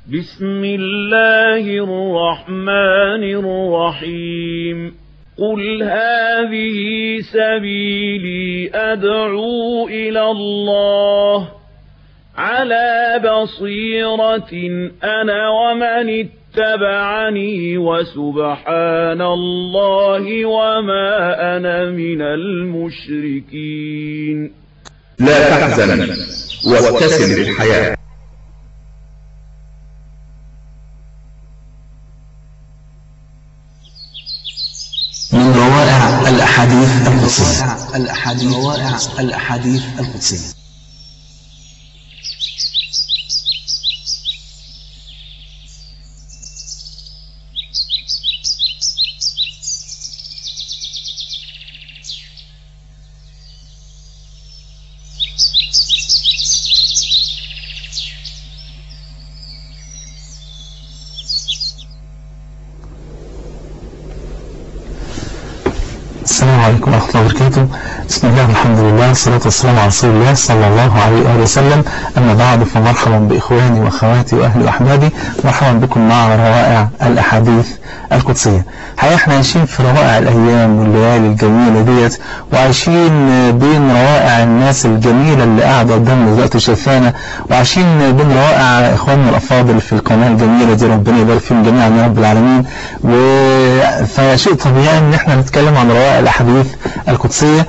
بسم الله الرحمن الرحيم قل هذه سبيلي أدعو إلى الله على بصيرة أنا ومن اتبعني وسبحان الله وما أنا من المشركين. لا تحزن وابتسم للحياة. من روائع الأحاديث القدسية. روائع الأحاديث القدسية. السلام عليكم ورحمة الله وبركاته. بسم الله والحمد لله والصلاة والسلام على رسول الله صلى الله عليه وآله وسلم. أما بعد فمرحبا بإخواني وأخواتي وأهلي وأحبابي، مرحبا بكم مع روائع الأحاديث القدسية. حقيقة احنا عايشين في روائع الأيام والليالي الجميلة ديت، وعايشين بين روائع الناس الجميلة اللي قاعدة قدامنا دلوقتي شايفانا، وعايشين بين روائع إخواننا الأفاضل في القناة الجميلة دي، ربنا يبارك فيهم جميعا يا رب العالمين. فشيء طبيعي ان احنا نتكلم عن روائع الأحاديث القدسية،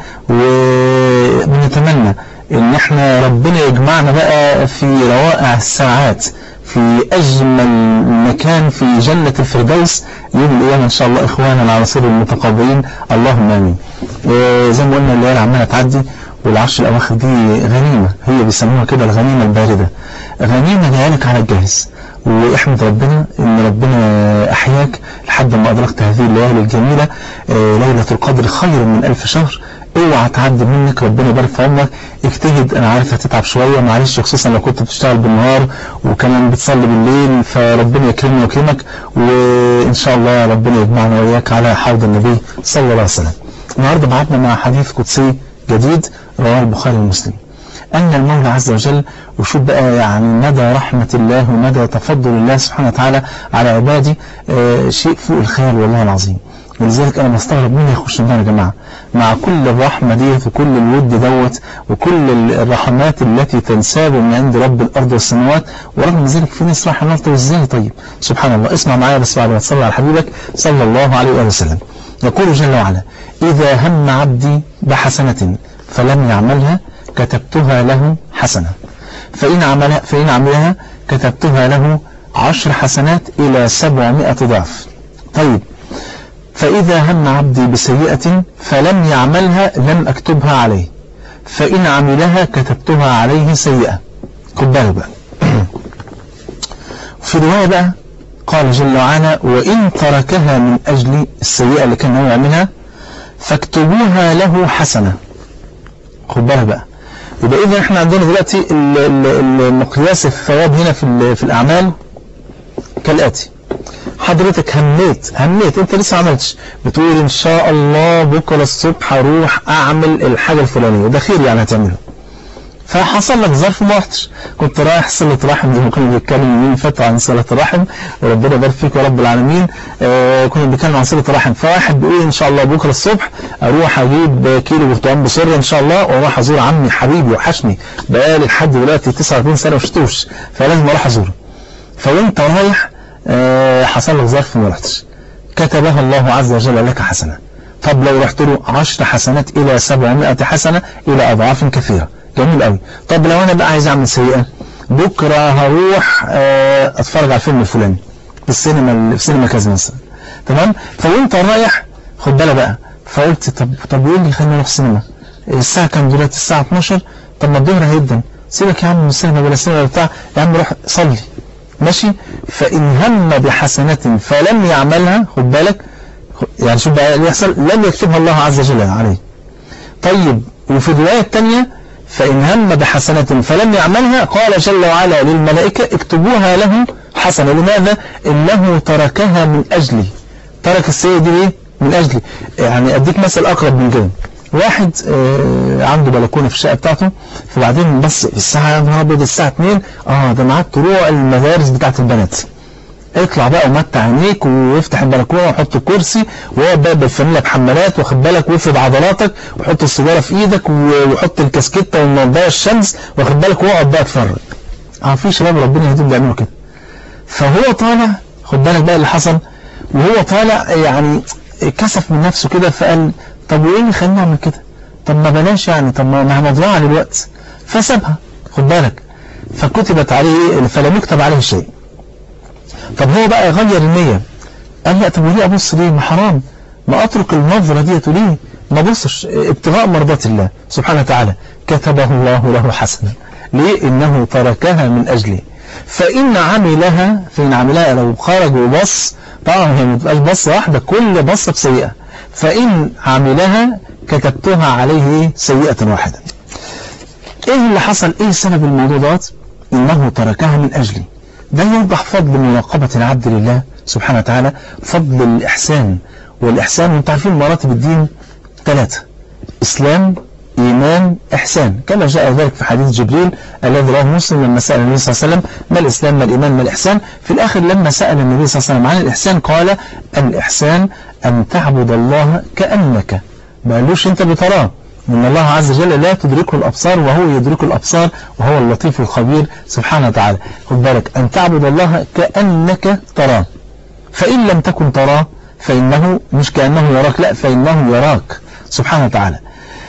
ونتمنى ان احنا ربنا يجمعنا بقى في روائع الساعات في أجمل مكان في جنة الفردوس يوم القيامة إن شاء الله إخوانا على صدر المتقابلين، اللهم آمين. زي ما قلنا الليالي عمالة تعدي، والعشر الأواخر دي غنيمة، هي بيسموها كده الغنيمة الباردة، غنيمة جايلك على الجاهز. واحمد ربنا ان ربنا احياك لحد ما ادركت هذه الليالي الجميلة. ليلة القدر خير من 1000 شهر. اوعى تعدي منك، ربنا يبارك في عمرك. اجتهد، انا عارف هتتعب شوية معلش، خصوصا لو كنت بتشتغل بالنهار وكمان بتصلي بالليل، فربنا يكرمني ويكرمك، وان شاء الله ربنا يجمعنا وإياك على حوض النبي صلى الله عليه وسلم. النهارده بعدنا مع حديث قدسي جديد رواه البخاري ومسلم، أن المولى عز وجل، وشوف بقى يعني مدى رحمة الله ومدى تفضل الله سبحانه وتعالى على عباده، شيء فوق الخيال والله العظيم. ولذلك أنا بستغرب مين يخش النار يا جماعة مع كل الرحمة ديت وكل الود دوت وكل الرحمات التي تنساب من عند رب الأرض والسماوات، ورغم ذلك في ناس راح النار. طيب ازاي؟ طيب سبحان الله. اسمع معايا بس بعد ما تصلي على حبيبك صلى الله عليه وآله وسلم. يقول جل وعلا: إذا هم عبدي بحسنة فلم يعملها كتبتها له حسنة، فإن عملها كتبتها له 10 حسنات إلى 700 ضعف. طيب فإذا هم عبدي بسيئة فلم يعملها لم أكتبها عليه، فإن عملها كتبتها عليه سيئة. خد بالك بقى. في رواية بقى قال جل وعلا: وإن تركها من أجل السيئة اللي كان هو يعملها فاكتبوها له حسنة. خد بالك بقى. يبقى إذا احنا عندنا دلوقتي المقياس الثواب هنا في الأعمال كالآتي: حضرتك هميت انت لسه عملتش، بتقول ان شاء الله بكرة الصبح اروح اعمل الحاجة الفلانية، وده خير يعني هتعمله، فحصل لك ظرف ما رحتش، كنت رايح صلة رحم زي ما كنا بنتكلم من فترة عن صلة الرحم، وربنا يبارك فيك يا رب العالمين. كنا بنتكلم عن صلة الرحم، فواحد بيقول ان شاء الله بكرة الصبح اروح اجيب كيلو برتقال بسرة ان شاء الله، واروح ازور عمي حبيبي وحشني بقالي لحد دلوقتي 29 سنة ما شفتوش، فلازم اروح ازوره. فوانت رايح حصل لك ظرف ما رحتش، كتبها الله عز وجل لك حسنة. طب لو رحت له 10 حسنات إلى 700 حسنة إلى أضعاف كثيرة. جميل قوي. طب لو أنا بقى عايز أعمل سيئة، بكرة هروح أتفرج على الفيلم الفلاني في السينما كذا مثلا، تمام؟ فوانت رايح خد بالك بقى، فقلت طب يقول لي خلينا نروح السينما، الساعة كام دلوقتي؟ الساعة 12. طب ما الظهر هيدا، سيبك يا عم من السينما بلا سينما بتاع، يا عم روح صلي ماشي. فإن هم بحسنة فلم يعملها، خد بالك يعني شوف بقى اللي يحصل، لم يكتبها الله عز وجل عليه. طيب وفي الرواية الثانية: فإن هم بحسنة فلم يعملها قال جل وعلا للملائكة اكتبوها له حسنة. لماذا؟ إنه تركها من أجلي. ترك السيئة دي ليه؟ من أجلي. يعني أديك مثل أقرب من كده. واحد عنده بلكونه في الشقه بتاعته، فبعدين بص في الساعه يا نهار ابيض الساعه 2 ده ميعاد طلوع المدارس بتاعت البنات. اطلع بقى ومتع عينيك وافتح البلكونه وحط الكرسي واقعد بقى بالفانيلا بحمالات واخد بالك وافرد عضلاتك وحط السيجاره في ايدك وحط الكاسكيته والنضاره الشمس واخد بالك واقعد بقى اتفرج. في شباب ربنا يهديهم بيعملوا كده. فهو طالع خد بالك بقى اللي حصل، وهو طالع يعني كسف من نفسه كده، فقال طب وايه اللي خليني اعمل كده؟ طب ما بلاش يعني، طب ما مضيعه للوقت. فسابها خد بالك، فكتبت عليه فلم يكتب عليه شيء. طب هو بقى غير النية، قال لا طب وليه ابص ليه؟ ما حرام، ما اترك النظرة ديت ليه؟ ما بصش ابتغاء مرضات الله سبحانه وتعالى. كتبه الله له حسنا. ليه؟ انه تركها من اجله. فان عملها لو خرج وبص، طبعا هي ما تبقاش بصة واحدة، كل بصة بسيئة. فان عملها كتبتها عليه سيئة واحدة. ايه اللي حصل؟ ايه سبب الموضوع دوت؟ انه تركها من اجلي. ده يوضح فضل مراقبة العبد لله سبحانه وتعالى، فضل الإحسان. والإحسان انتم عارفين مراتب الدين 3: إسلام، إيمان، إحسان، كما جاء ذلك في حديث جبريل الذي رواه مسلم لما سأل النبي صلى الله عليه وسلم ما الإسلام ما الإيمان ما الإحسان. في الآخر لما سأل النبي صلى الله عليه وسلم عن الإحسان قال الإحسان أن تعبد الله كأنك، ما قالوش أنت بتراه، إن الله عز وجل لا تدركه الأبصار وهو يدرك الأبصار وهو اللطيف الخبير سبحانه وتعالى. خد بالك أن تعبد الله كأنك تراه، فإن لم تكن تراه فإنه مش كأنه يراك، لا فإنه يراك سبحانه وتعالى.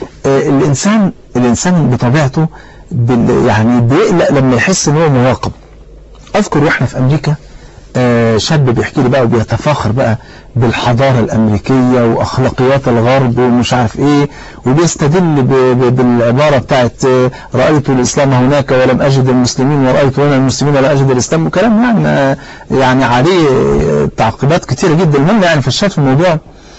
الإنسان بطبيعته يعني بيقلق لما يحس إن هو مراقب. أذكر وإحنا في أمريكا شاب بيحكي لي بقى وبيتفاخر بقى بالحضارة الأمريكية وأخلاقيات الغرب ومش عارف إيه، وبيستدل بالعبارة بتاعت رأيت الإسلام هناك ولم أجد المسلمين ورأيت هنا المسلمين ولا أجد الإسلام، وكلام يعني عليه تعقيبات كتيرة جدا. المهم يعني فالشاهد في الموضوع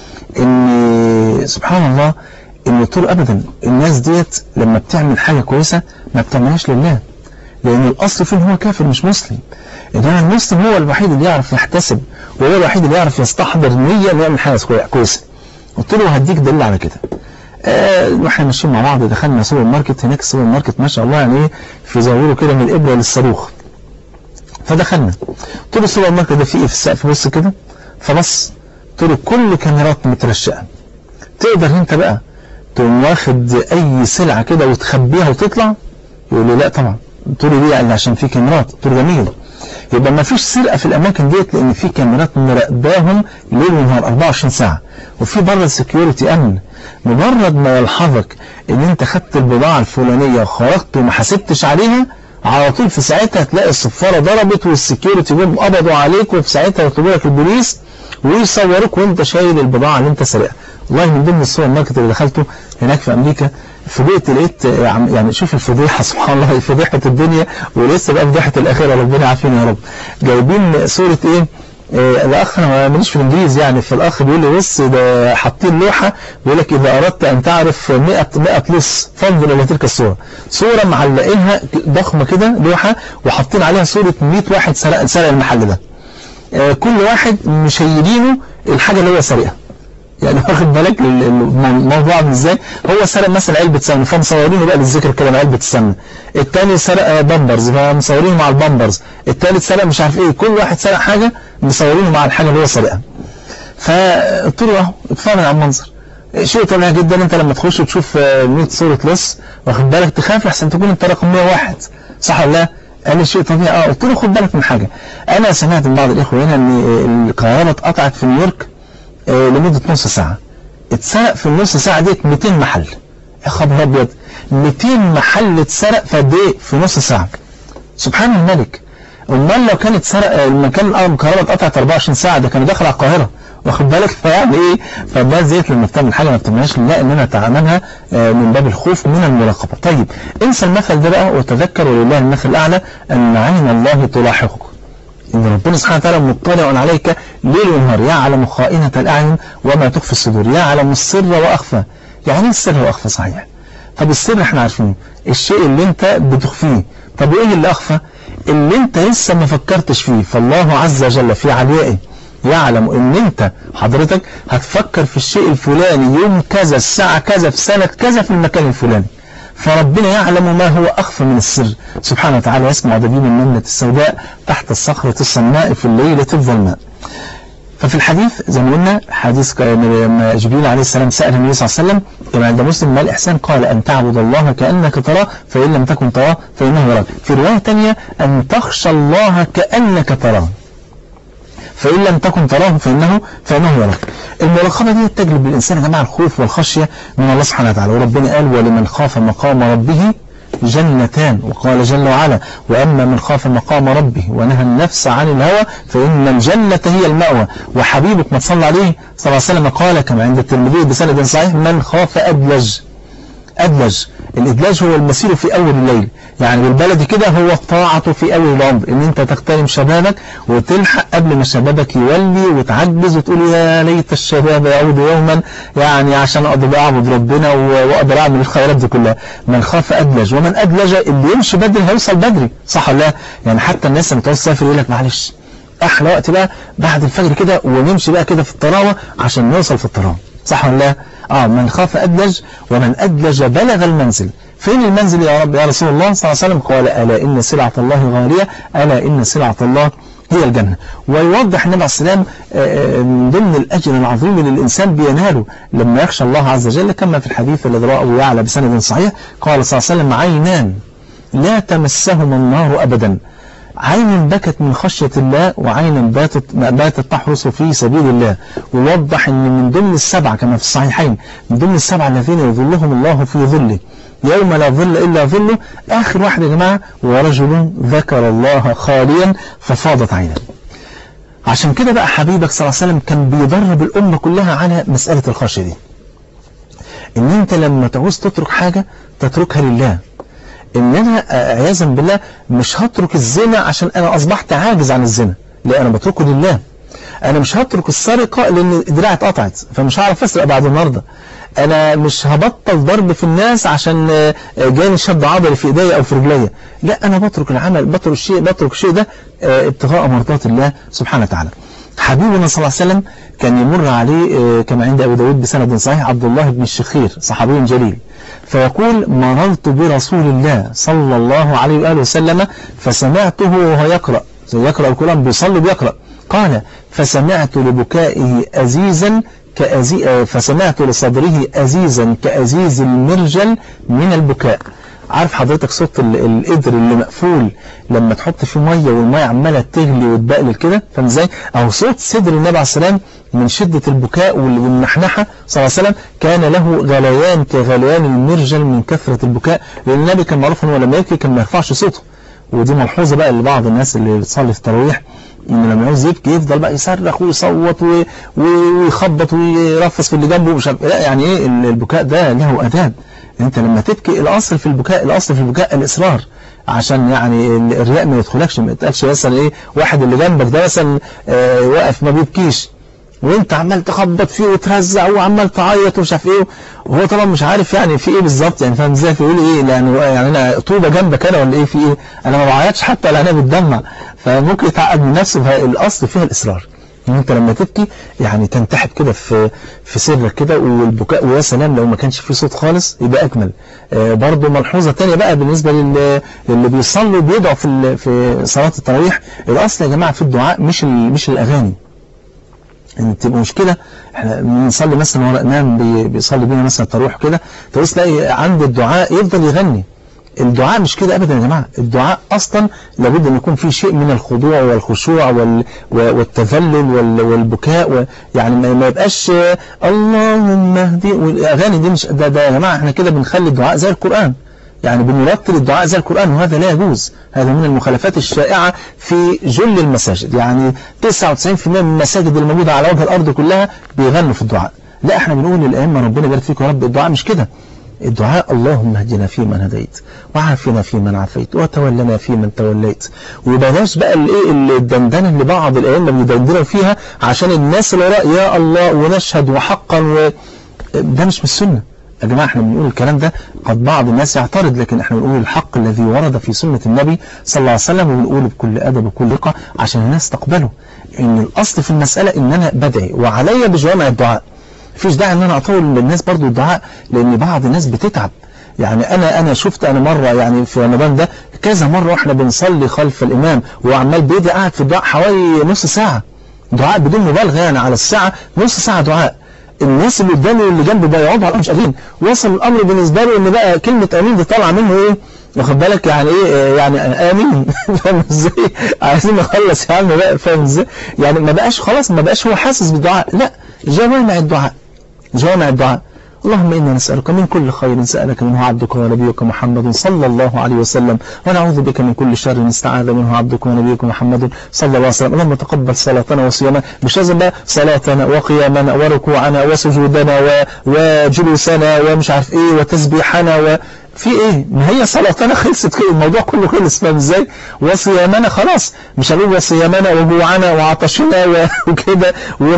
إن سبحان الله إن طول أبدا الناس ديت لما بتعمل حاجة كويسة ما بتعملهاش لله، لأن الأصل فيه هو كافر مش مسلم. إنما المسلم هو الوحيد اللي يعرف يحتسب، وهو الوحيد اللي يعرف يستحضر نية اللي يعمل حاجة كويسة. قلت له هديك دليل على كده. واحنا ماشيين مع بعض دخلنا سوبر ماركت، هناك السوبر ماركت ما شاء الله يعني ايه في زاويره كده من الإبرة للصاروخ. فدخلنا قلت له السوبر ماركت ده فيه ايه في السقف؟ بص كده. فبص قلت له كل كاميرات مترشقة، تقدر انت بقى تقوم واخد اي سلعة كده وتخبيها وتطلع؟ يقول لي لا طبعا. قلت له ليه؟ قال لي عشان في كاميرات. قلت له جميل، يبقى ما فيش سرقة في الأماكن ديت لأن في كاميرات مراقباهم ليل ونهار 24 ساعة، وفي بره السكيورتي أمن. مجرد ما يلحظك إن أنت خدت البضاعة الفلانية وخرجت وما حسبتش عليها، على طول في ساعتها تلاقي الصفارة ضربت والسكيورتي جم قبضوا عليك، وفي ساعتها يطلبوا لك البوليس ويصوروك وأنت شايل البضاعة اللي أنت سرقها. والله من ضمن السوبر ماركت اللي دخلته هناك في أمريكا فوجئت لقيت يعني شوف الفضيحة سبحان الله، فضيحة الدنيا ولسه بقى فضيحة الآخرة، ربنا يعافينا يا رب. جايبين صورة ايه؟ الأخ أنا ماليش في الإنجليزي يعني، فالأخ بيقول لي بص ده حاطين لوحة بيقول لك إذا أردت أن تعرف 100 لص فانظر إلى تلك الصورة. صورة معلقينها ضخمة كده لوحة وحاطين عليها صورة 100 واحد سرق المحل ده. كل واحد مشيلينه الحاجة اللي هو سرقها. يعني واخد بالك الموضوع عامل ازاي؟ هو سرق مثلا علبة سمنة فمصورينه بقى للذكر كده علبة السمنة، الثاني سرق بامبرز فمصورينه مع البامبرز، الثالث سرق مش عارف ايه، كل واحد سرق حاجة مصورينه مع الحاجة اللي هو سرقها. فقلت له اهو اتفرج على المنظر، شيء طبيعي جدا. انت لما تخش وتشوف 100 صورة لص واخد بالك تخاف لحسن تكون انت رقم 101، صح ولا لا؟ قال لي شيء طبيعي. قلت له خد بالك من حاجة، انا سمعت من بعض الاخوة هنا ان القاهرة اتقطعت في نيويورك لمدة نص ساعة، اتسرق في النص ساعة ديت 200 محل. يا خبر ابيض، 200 محل اتسرق في قد ايه؟ في نص ساعة. سبحان الملك. امال لو كانت سرق المكان الكهرباء اتقطعت 24 ساعة ده كان داخل على القاهرة، واخد بالك؟ فيعني ايه؟ فالناس ديت لما بتعمل حاجة ما بتعملهاش لله، انما تعملها من باب الخوف من المراقبة. طيب انسى المثل ده بقى وتذكر ولله المثل الاعلى ان عين الله تلاحقك، إن ربنا سبحانه وتعالى مطلع عليك ليل ونهار، يعلم خائنة الأعين وما تخفي الصدور، يعلم السر وأخفى. يعني السر وأخفى صحيح. طب السر احنا عارفينه، الشيء اللي انت بتخفيه. طب ايه اللي أخفى؟ اللي انت لسه ما فكرتش فيه. فالله عز وجل في عليائه يعلم ان انت حضرتك هتفكر في الشيء الفلاني يوم كذا الساعة كذا في سنة كذا في المكان الفلاني. فربنا يعلم ما هو أخفى من السر سبحانه وتعالى. يسمع دبيب النملة السوداء تحت الصخرة الصماء في الليلة الظلماء. ففي الحديث زي ما قلنا حديث لما جبريل عليه السلام سأل النبي صلى الله عليه وسلم كما عند مسلم ما الإحسان؟ قال أن تعبد الله كأنك تراه فإن لم تكن تراه فإنه يراك. في رواية تانية أن تخشى الله كأنك تراه فإن لم تكن تراه فإنه يراك. المراقبة دي تجلب للإنسان يا جماعة الخوف والخشية من الله سبحانه وتعالى. وربنا قال ولمن خاف مقام ربه جنتان، وقال جل وعلا وأما من خاف مقام ربه ونهى النفس عن الهوى فإن الجنة هي المأوى. وحبيبك ما صلى عليه صلى الله عليه وسلم قال كما عند الترمذي بسند صحيح من خاف أدلج. الإدلاج هو المسير في أول الليل، يعني بالبلد كده هو الطاعة في أول العمر، إن أنت تغتنم شبابك وتلحق قبل ما شبابك يولي وتعجز وتقول يا ليت الشباب يعود يوما يعني عشان أقدر أعبد ربنا وأقدر أعمل الخيرات دي كلها. من خاف أدلج، ومن أدلج اللي يمشي بدري هيوصل بدري، صح ولا لا؟ يعني حتى الناس اللي بتوصل سافر يقول لك معلش أحلى وقت بقى بعد الفجر كده ونمشي بقى كده في الطراوة عشان نوصل في الطراوة، صح ولا لا؟ من خاف أدلج ومن أدلج بلغ المنزل. فين المنزل يا رب يا رسول الله صلى الله عليه وسلم؟ قال ألا إن سلعة الله غالية، ألا إن سلعة الله هي الجنة. ويوضح النبي عليه السلام من ضمن الأجر العظيم اللي الإنسان بيناله لما يخشى الله عز وجل كما في الحديث الذي رواه أبو يعلى بسند صحيح قال صلى الله عليه وسلم عينان لا تمسهما النار أبدا، عين بكت من خشية الله وعين باتت تحرس في سبيل الله. ووضح ان من ضمن السبعة كما في الصحيحين من ضمن السبعة الذين يظلهم الله في ظله يوم لا ظل إلا ظله، آخر واحد يا جماعة ورجل ذكر الله خاليا ففاضت عينه. عشان كده بقى حبيبك صلى الله عليه وسلم كان بيدرب الأمة كلها على مسألة الخشية دي، ان انت لما تعوز تترك حاجة تتركها لله. ان انا عياذا بالله مش هترك الزنا عشان انا اصبحت عاجز عن الزنا، لا انا بتركه لله. انا مش هترك السرقة لان دراعي اتقطعت فمش هعرف اسرق بعد النهارده. انا مش هبطل ضرب في الناس عشان جاني شد عضلي في ايديا او في رجليا، لا انا بترك العمل بترك الشيء ده ابتغاء مرضات الله سبحانه وتعالى. حبيبنا صلى الله عليه وسلم كان يمر عليه كما عند أبي داود بسند صحيح عبد الله بن الشخير صحابي جليل فيقول مررت برسول الله صلى الله عليه وآله وسلم فسمعته وهو يقرأ القرآن بيصلي بيقرأ قال فسمعت لبكائه أزيزا فسمعت لصدره أزيزا كأزيز المرجل من البكاء. عارف حضرتك صوت القدر اللي مقفول لما تحط فيه ميه والميه عماله تغلي وتبقلل كده، فاهم ازاي؟ او صوت صدر النبي عليه السلام من شده البكاء والنحنحه صلى الله عليه وسلم كان له غليان كغليان المرجل من كثره البكاء، لان النبي كان معروف انه لما يبكي كان ما يرفعش صوته. ودي ملحوظه بقى لبعض الناس اللي بتصلي في التراويح ان لما يعوز يبكي يفضل بقى يصرخ ويصوت ويخبط ويرفس في اللي جنبه مش عارف لا. يعني ايه البكاء ده له اداب. انت لما تبكي الاصل في البكاء الاصرار عشان يعني الرياء ما يدخلكش، ما يتقالش مثلا ايه واحد اللي جنبك ده مثلا واقف ما بيبكيش وانت عمال تخبط فيه وترزع وعمال تعيط ومش عارف ايه وهو طبعا مش عارف يعني في ايه بالظبط، يعني فاهم ازاي؟ فيقول ايه يعني انا طوبه جنبك انا ولا ايه في ايه؟ انا ما بعيطش حتى ولا انا بتدمع، فممكن يتعقد من نفسه. فالاصل فيها الاصرار ان انت لما تبكي يعني تنتحب كده في سرك كده والبكاء، ويا سلام لو ما كانش فيه صوت خالص يبقى اجمل. برضه ملحوظه ثانيه بقى بالنسبه للي بيصلوا بيدعوا في صلاه التراويح، الاصل يا جماعه في الدعاء مش الاغاني. ان تبقى مشكله احنا بنصلي مثلا ورا امام بيصلي بينا مثلا التراويح كده تلاقي عند الدعاء يفضل يغني. الدعاء مش كده ابدا يا جماعه، الدعاء اصلا لابد ان يكون فيه شيء من الخضوع والخشوع والتذلل والبكاء، يعني ما يبقاش اللهم اهدي والاغاني دي. مش ده يا جماعه احنا كده بنخلي الدعاء زي القران، يعني بنرتل الدعاء زي القرآن، وهذا لا يجوز. هذا من المخالفات الشائعة في جل المساجد، يعني 99% من المساجد الموجودة على وجه الأرض كلها بيغنوا في الدعاء. لا احنا بنقول للأئمة ربنا يبارك فيكم يا رب، الدعاء مش كده. الدعاء اللهم اهدنا فيمن هديت وعافنا فيمن عافيت وتولنا فيمن توليت. وبلاش بقى الدندنه اللي بعض الائمه بيدندنوا فيها عشان الناس اللي وراء يا الله ونشهد وحقا ده مش من السنه. يا جماعة احنا بنقول الكلام ده قد بعض الناس يعترض، لكن احنا بنقول الحق الذي ورد في سنة النبي صلى الله عليه وسلم، وبنقوله بكل أدب وكل دقة عشان الناس تقبله. ان الأصل في المسألة ان انا بدعي وعلي بجوامع الدعاء. مفيش داعي ان انا اطول للناس برضو الدعاء، لان بعض الناس بتتعب. يعني انا شفت انا مرة يعني في رمضان ده كذا مرة واحنا بنصلي خلف الامام وعمال بيدي قاعد في الدعاء حوالي نص ساعة دعاء بدون مبالغة، يعني على الساعة نص ساعة دعاء. الناس اللي قدامي واللي جنبي بقى يقعدوا على مش قادرين. وصل الامر بالنسبه له ان بقى كلمه امين دي طالعه منه ايه، واخد بالك يعني ايه يعني امين فاهم ازاي؟ عايزين نخلص يا عم بقى، فاهم ازاي؟ يعني ما بقاش خلاص، ما بقاش هو حاسس بالدعاء، لا جوامع الدعاء، جوامع الدعاء. اللهم إنا نسألك من كل خير سألك منه عبدك ونبيك محمد صلى الله عليه وسلم، ونعوذ بك من كل شر استعاذ منه عبدك ونبيك محمد صلى الله عليه وسلم. اللهم تقبل صلاتنا وصيامنا، مش لازم بقى صلاتنا وقيامنا وركوعنا وسجودنا وجلوسنا ومش عارف ايه وتسبيحنا في ايه، ما هي صلاتنا خلصت كده، الموضوع كله خلص، فاهم ازاي؟ وصيامنا خلاص، مش هنقول وصيامنا وجوعنا وعطشنا وكده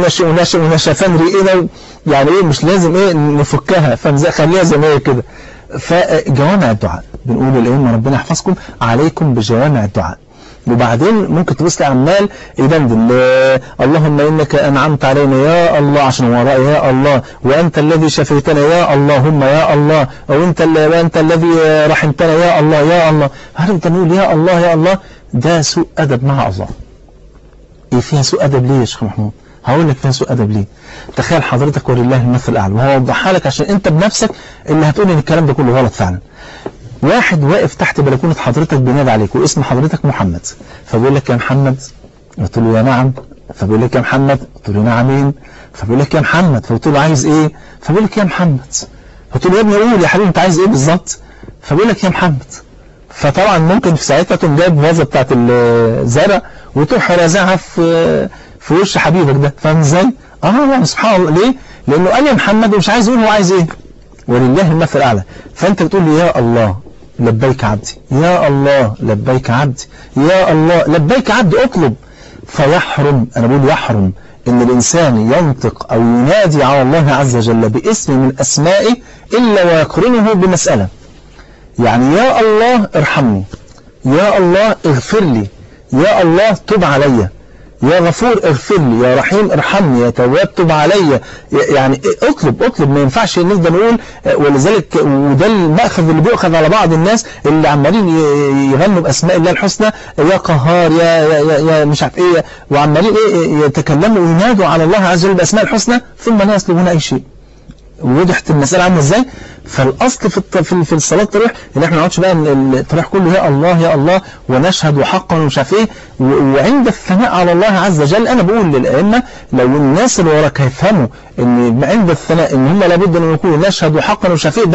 ونشفان رئينا، يعني ايه مش لازم ايه نفكها، فاهم ازاي؟ خليها زي ما هي كده. فجوامع الدعاء بنقول الائمه ربنا يحفظكم عليكم بجوامع الدعاء. وبعدين ممكن تبص لعمال يدندن اللهم إنك أنعمت علينا يا الله عشان هو رأي يا الله، وأنت الذي شفيتنا يا اللهم يا الله، وأنت الذي رحمتنا يا الله يا الله. هل نقول يا الله يا الله؟ ده سوء أدب مع الله. إيه فيها سوء أدب ليه يا شيخ محمود؟ هقول لك فيها سوء أدب ليه. تخيل حضرتك ولله المثل الأعلى، وهو وضحها لك عشان أنت بنفسك اللي هتقول إن الكلام ده كله غلط فعلا. واحد واقف تحت بلكونة حضرتك بينادي عليك واسم حضرتك محمد، فبيقول لك يا محمد، قلت له يا نعم، فبيقول لك يا محمد، قلت له نعمين، فبيقول لك يا محمد، فقلت له عايز ايه، فبيقول لك يا محمد، قلت له يا ابني قول يا حبيبي انت عايز ايه بالظبط، فبيقول لك يا محمد. فطبعا ممكن في ساعتها تقوم جايب فازه بتاعت الزرع وتروح رازعها في وش حبيبك ده، فاهم ازاي؟ يعني سبحان الله. ليه؟ لانه قال يا محمد ومش عايز يقول هو عايز ايه، ولله المثل الأعلى. فأنت بتقول لي يا الله لبيك عبدي، يا الله لبيك عبدي، يا الله لبيك عبدي، اطلب. فيحرم، أنا بقول يحرم إن الإنسان ينطق أو ينادي على الله عز وجل باسم من أسمائه إلا ويقرنه بمسألة. يعني يا الله ارحمني، يا الله اغفر لي، يا الله تب علي، يا غفور اغفر لي، يا رحيم ارحمني، يا تواب تب علي. يعني اطلب، ما ينفعش نقدر نقول. ولذلك وده المأخذ اللي بيؤخذ على بعض الناس اللي عمالين يغنوا باسماء الله الحسنى، يا قهار يا مش عارف ايه، وعمالين ايه يتكلموا وينادوا على الله عز وجل باسماء الحسنى ثم لا يطلبون اي شيء. وضحت المسألة عامله ازاي؟ فالأصل في الصلاة التراويح ان احنا ما نقعدش بقى التراويح كله يا الله يا الله ونشهد وحقا ومش عارف ايه. وعند الثناء على الله عز وجل انا بقول للأئمة لو الناس اللي وراك هيفهموا ان عند الثناء ان هم لابد ان يكونوا نشهد وحقا ومش عارف ايه،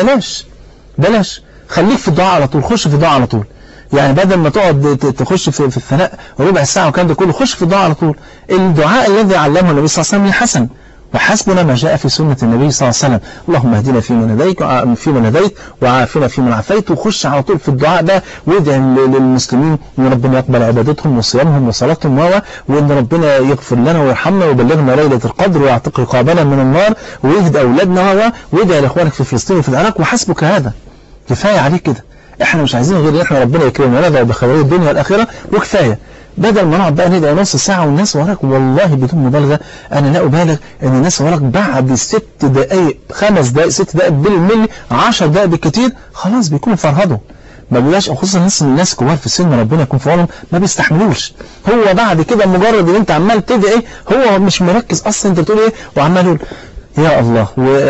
بلاش خليك في الدعاء على طول، خش في الدعاء على طول. يعني بدل ما تقعد تخش في الثناء ربع ساعة والكلام ده كله، خش في الدعاء على طول. الدعاء الذي علمه النبي صلى الله عليه وسلم حسن، وحسبنا ما جاء في سنة النبي صلى الله عليه وسلم. اللهم اهدنا فيمن هديت وعافنا فيمن عافيت. وخش على طول في الدعاء ده وادعي للمسلمين ان ربنا يقبل عبادتهم وصيامهم وصلاتهم وان ربنا يغفر لنا ويرحمنا ويبلغنا ليلة القدر ويعتق رقابنا من النار ويهدي اولادنا وادعي لاخوانك في فلسطين وفي العراق. وحسبك هذا، كفاية عليك كده. احنا مش عايزين غير ان احنا ربنا يكرمنا وندعو بخيري الدنيا والاخره وكفايه. بدل ما نقعد بقى ندعي نص ساعة والناس وراك، والله بدون مبالغة أنا لا أبالغ أن الناس وراك بعد 6 دقائق 5 دقائق 6 دقائق بالملي 10 دقائق بالكتير خلاص بيكونوا فرهدوا. ما بيلاش، خصوصا الناس كبار في السن ربنا يكون في عونهم ما بيستحملوش. هو بعد كده مجرد ان انت عمال تدعي هو مش مركز اصلا انت بتقول ايه، وعمال يقول يا الله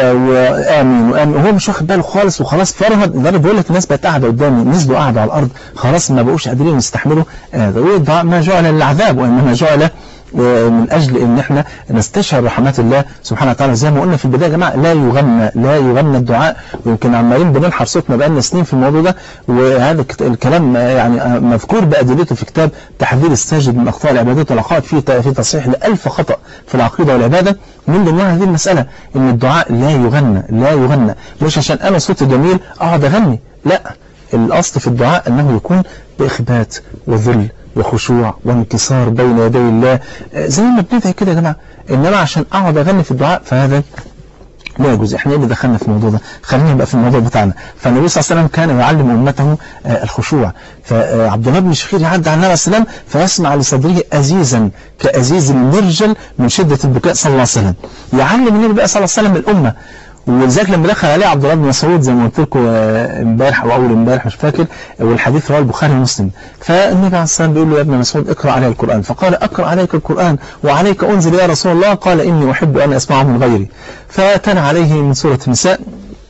وآمين وآمين، هو مش واخد باله خالص وخلاص فرهد. ده بقول لك الناس بقت قاعدة قدامي، نزلوا قاعدة على الأرض خلاص ما بقوش قادرين يستحملوا. والدعاء ما جعل للعذاب وإنما جعل من أجل إن احنا نستشعر رحمات الله سبحانه وتعالى. زي ما قلنا في البداية يا جماعة لا يغنى الدعاء، ويمكن عمالين بننحر صوتنا بقالنا سنين في الموضوع ده. وهذا الكلام يعني مذكور بأدلته في كتاب تحذير الساجد من أخطاء العبادات والعقائد في تصحيح ل1000 خطأ في العقيدة والعبادة. من ضمن هذه المسألة إن الدعاء لا يغنى، مش عشان أنا صوتي جميل أقعد أغني، لا. الأصل في الدعاء أنه يكون بإخبات وذل وخشوع وانكسار بين يدي الله زي ما بندعي كده يا جماعة. إنما عشان أقعد أغني في الدعاء فهذا لا يجوز. احنا ايه اللي دخلنا في الموضوع ده؟ خلينا نبقى في الموضوع بتاعنا. فالنبي صلى الله عليه وسلم كان يعلم امته الخشوع. فعبد الله بن شخير يعدي على النبي صلى الله عليه وسلم فيسمع لصدره أزيزا كأزيز المرجل من شدة البكاء صلى الله عليه وسلم. يعلم النبي بقى صلى الله عليه وسلم الأمة. ولذلك لما دخل عليه عبد الله بن مسعود زي ما قلت لكم امبارح او اول امبارح مش فاكر، والحديث رواه البخاري ومسلم، فالنبي عليه الصلاه والسلام بيقول له يا ابن مسعود اقرا علي القران، فقال اقرا عليك القران وعليك انزل يا رسول الله، قال اني احب ان اسمعه من غيري، فتلا عليه من سوره النساء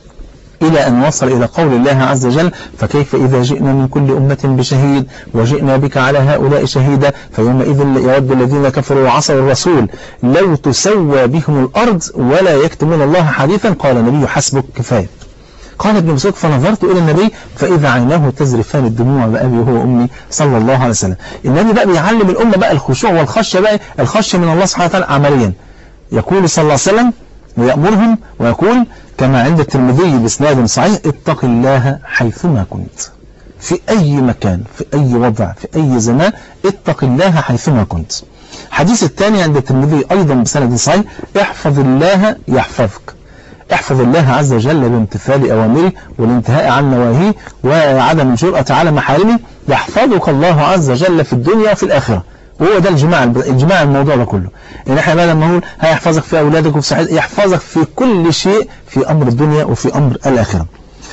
إلى أن وصل إلى قول الله عز وجل فكيف إذا جئنا من كل أمة بشهيد وجئنا بك على هؤلاء شهيدا فيومئذ يود الذين كفروا وعصوا الرسول لو تسوى بهم الأرض ولا يكتمون الله حديثا. قال النبي حسبك كفاية. قال ابن مسعود فنظرت إلى النبي فإذا عيناه تزرفان الدموع بأبي هو أمي صلى الله عليه وسلم. النبي بقى بيعلم الأمة بقى الخشوع والخشية، بقى الخشية من الله سبحانه وتعالى عمليا. يقول صلى الله عليه وسلم ويأمرهم ويقول كما عند الترمذي بإسناد صحيح اتق الله حيثما كنت، في أي مكان في أي وضع في أي زمان اتق الله حيثما كنت. الحديث الثاني عند الترمذي أيضا بسند صحيح احفظ الله يحفظك. احفظ الله عز وجل بامتثال أوامره والانتهاء عن نواهيه وعدم الجرأة على محارمه يحفظك الله عز وجل في الدنيا وفي الآخرة. وهو ده الجماع الموضوع ده كله. إن احنا بقى لما نقول هيحفظك في أولادك وفي صحتك، يحفظك في كل شيء في أمر الدنيا وفي أمر الآخرة.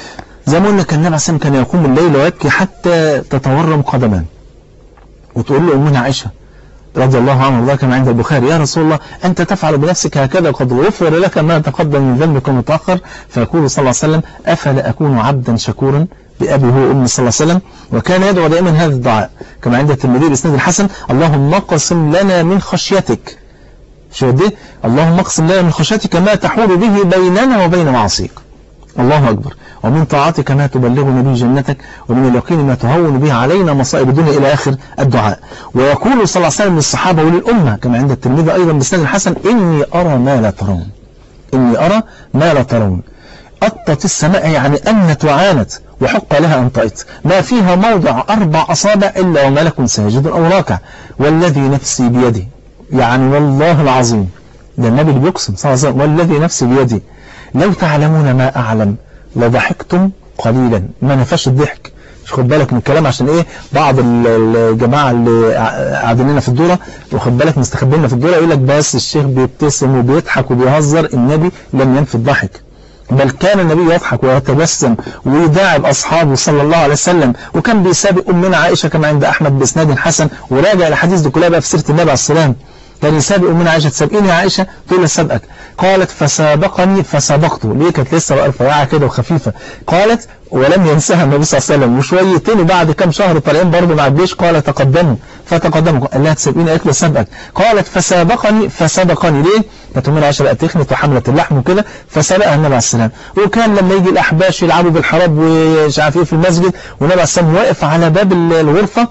زي ما قلنا كان النبي عليه الصلاة والسلام كان يقوم الليل ويبكي حتى تتورم قدمان، وتقول له أمنا عائشة رضي الله عنها وارضاها كما عند البخاري يا رسول الله أنت تفعل بنفسك هكذا وقد غفر لك ما تقدم من ذنبك وما تأخر. فيقول صلى الله عليه وسلم أفلا أكون عبدا شكورا بأبي هو أمي صلى الله عليه وسلم. وكان يدعو دائما هذا الدعاء كما عند الترمذي بإسناد الحسن اللهم اقسم لنا من خشيتك، شو دي؟ اللهم اقسم لنا من خشيتك ما تحول به بيننا وبين معصيك، الله أكبر، ومن طاعتك ما تبلغنا به جنتك ومن اليقين ما تهون به علينا مصائب الدنيا إلى آخر الدعاء. ويقول صلى الله عليه وسلم للصحابة وللأمة كما عند الترمذي أيضا بإسناد الحسن إني أرى ما لا ترون، إني أرى ما لا ترون. أطت السماء يعني أنت وعانت وحق لها أن طئت، ما فيها موضع 4 أصابع إلا وملك ساجد أو راكع، والذي نفسي بيدي، يعني والله العظيم ده النبي اللي بيقسم صلى الله عليه وسلم والذي نفسي بيدي لو تعلمون ما أعلم لضحكتم قليلا. ما نفاش الضحك، مش خد بالك من الكلام عشان ايه بعض الجماعة اللي قاعدين لنا في الدورة وخد بالك مستخبينا في الدورة يقول لك بس الشيخ بيبتسم وبيضحك وبيهزر. النبي لم ينفي الضحك، بل كان النبي يضحك ويتبسم ويداعب أصحابه صلى الله عليه وسلم، وكان بيسابق أمنا عائشة كما عند أحمد بإسناد حسن. وراجع الحديث ده كلها بقى في سيرة النبي عليه السلام. كان يسابق أمنا عائشة تسابقيني يا عائشة تقول له سابقك، قالت فسابقني فسبقته، ليه كانت لسه بقى رفيعة كده وخفيفة. قالت ولم ينساها النبي صلى الله عليه وسلم، وشويتين بعد كم شهر طالعين برضه مع الجيش قال تقدموا فتقدموا، قال لها تسابقيني قالت له سابقك، قالت فسابقني فسبقني، ليه؟ كانت أمنا عائشة بقى تخنت وحملت اللحم وكده فسبقها النبي عليه السلام. وكان لما يجي الأحباش يلعبوا بالحراب ومش عارف ايه في المسجد والنبي عليه السلام واقف على باب الغرفة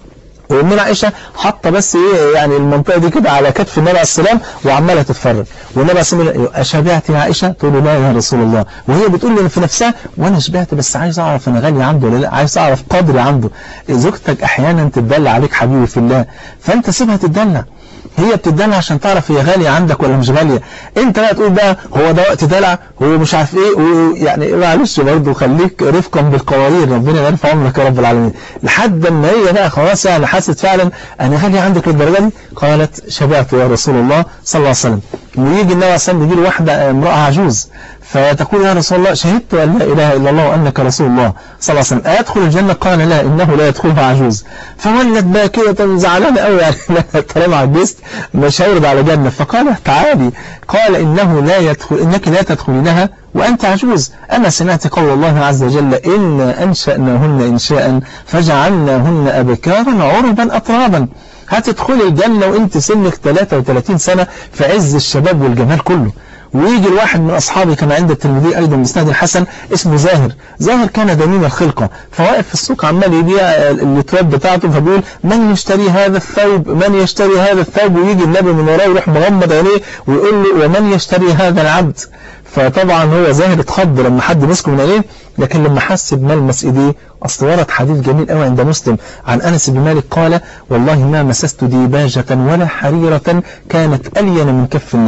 وأمنا عائشة حاطه بس ايه يعني المنطقة دي كده على كتف النبي عليه السلام وعمالة تتفرج، والنبي عليه السلام أشبعت يا عائشة؟ تقول له لا يا رسول الله، وهي بتقول لي في نفسها وأنا شبعت بس عايز أعرف أنا غالي عنده ولا لا، عايز أعرف قدري عنده. زوجتك أحيانا تدلع عليك حبيبي في الله، فأنت سيبها تدلع، هي بتدلع عشان تعرف هي غالية عندك ولا مش غالية. انت بقى تقول بقى هو ده وقت دلع هو مش عارف ايه، يعني معلش برضه خليك رفقا بالقوارير، ربنا يرفع عمرك يا رب العالمين. لحد ما هي بقى خلاص يعني حست فعلا انا غالية عندك للدرجة دي، قالت شبعت يا رسول الله صلى الله عليه وسلم. ويجي النبي عليه الصلاة والسلام يجي له واحدة امرأة عجوز فتقول يا رسول الله شهدت أن لا إله إلا الله وأنك رسول الله صلى الله عليه وسلم، أدخل الجنة؟ قال لا إنه لا يدخلها عجوز. فولت بقى كده زعلانة قوي يعني طالما عجزت مش هورد على جنة. فقال تعالي، قال إنه لا يدخل، إنك لا تدخلينها وأنت عجوز. أنا سمعت قول الله عز وجل إن أنشأناهن إنشاء فجعلناهن أبكارا عربا أترابا. هتدخلي الجنة وانت سنك 33 سنة في عز الشباب والجمال كله. ويجي الواحد من أصحابي كما عند الترمذي أيضا بإسناد الحسن اسمه زاهر كان دميم الخلقة، فواقف في السوق عمال يبيع الثواب بتاعته، فبيقول من يشتري هذا الثوب، من يشتري هذا الثوب، ويجي النبي من وراه ويروح مغمض عينيه ويقول له ومن يشتري هذا العبد. فطبعا هو زاهر اتخض لما حد مسكه من عينيه، لكن لما حس بملمس ايديه اصل ورد حديث جميل قوي عند مسلم عن أنس بن مالك قال والله ما مسست ديباجة ولا حريرة كانت ألين من كف النبي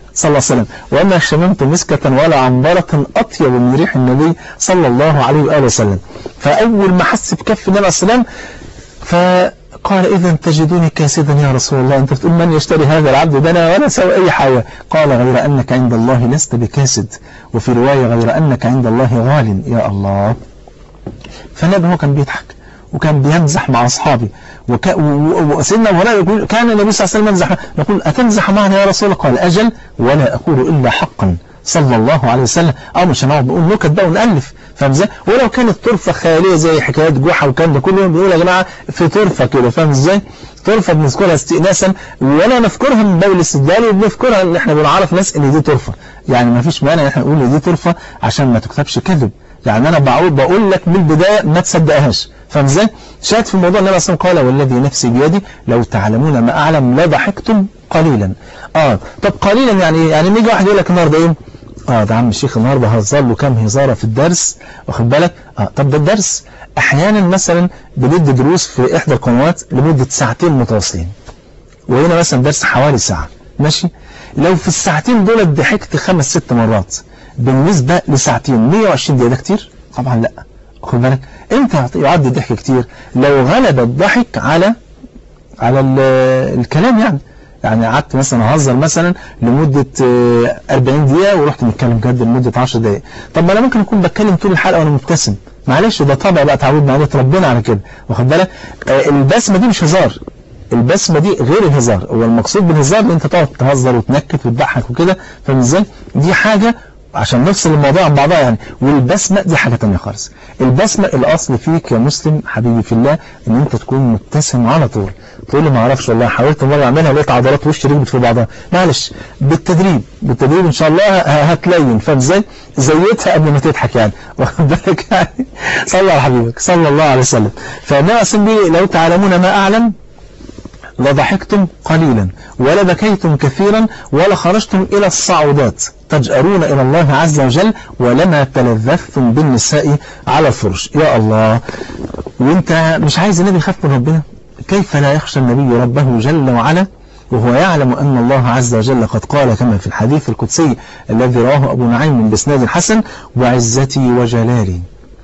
صلى الله عليه وسلم. وما شممت مسكة ولا عنبرة أطيب من ريح النبي صلى الله عليه وآله وسلم. فأول ما حس بكف النبي عليه السلام فقال إذا تجدوني كاسدا يا رسول الله، أنت بتقول من يشتري هذا العبد ده أنا ولا سوى أي حاجة. قال غير أنك عند الله لست بكاسد، وفي رواية غير أنك عند الله غال. يا الله. فالنبي هو كان بيضحك وكان بيمزح مع أصحابه، وسيدنا أبو هريرة يقول كان النبي صلى الله عليه وسلم يمزح، نقول أتمزح معنا يا رسول الله؟ قال أجل ولا أقول إلا حقا صلى الله عليه وسلم. مش هنقعد نقول نكت بقى ونألف، فاهم ازاي؟ ولو كانت طرفة خيالية زي حكايات جحا وكان ده كل يوم بيقول يا جماعة في طرفة كده، فاهم ازاي؟ طرفة بنذكرها استئناسا ولا نذكرها من باب الاستدلال، وبنذكرها ان احنا بنعرف ناس ان دي طرفة، يعني ما فيش مانع ان احنا نقول ان دي طرفة عشان ما تكتبش كذب. يعني انا بقول لك من البداية ما تصدقهاش، فاهم ازاي؟ شاهد في الموضوع النبي صلى الله عليه وسلم قال والذي نفسي بيدي لو تعلمون ما اعلم لضحكتم قليلا. طب قليلا يعني ايه؟ يعني يجي واحد يقول لك النهارده ايه؟ ده عم الشيخ النهارده هزر له كام هزاره في الدرس، واخد بالك؟ طب ده الدرس احيانا مثلا بندي دروس في احدى القنوات لمده ساعتين متواصلين، وهنا مثلا درس حوالي ساعه، ماشي؟ لو في الساعتين دول ضحكت 5-6 مرات بالنسبه لساعتين 120 دقيقه، ده كتير؟ طبعا لا، واخد بالك؟ امتى يعد الضحك كتير؟ لو غلب الضحك على الكلام، يعني قعدت مثلا اهزر مثلا لمدة 40 دقيقة ورحت نتكلم جد لمدة 10 دقائق. طب ما انا ممكن اكون بتكلم طول الحلقة وانا مبتسم، معلش ده طبع بقى تعودنا عليه، ربنا على كده، واخد بالك؟ البسمة دي مش هزار، البسمة دي غير الهزار. هو المقصود بالهزار ان انت تقعد تهزر وتنكت وتضحك وكده، فاهم ازاي؟ دي حاجة عشان نفصل الموضوع عن بعضها يعني. والبسمة دي حاجة تانية خالص. البسمة الأصل فيك يا مسلم حبيبي في الله ان انت تكون مبتسم على طول. تقول لي ما اعرفش والله، حاولت مرة اعملها لقيت عضلات وشي ركبت في بعضها. معلش بالتدريب ان شاء الله هتلين، فاهم ازاي؟ زيتها قبل ما تضحك يعني، واخد بالك يعني. صلى على حبيبك صلى الله عليه وسلم. فنقسم بيه لو تعلمون ما اعلم لضحكتم قليلا ولا بكيتم كثيرا ولا خرجتم إلى الصعودات تجأرون إلى الله عز وجل ولما تلذذتم بالنساء على الفرش. يا الله. وانت مش عايز النبي يخاف من ربنا؟ كيف لا يخشى النبي ربه جل وعلا وهو يعلم أن الله عز وجل قد قال كما في الحديث القدسي الذي رواه أبو نعيم بإسناد حسن: وعزتي وجلالي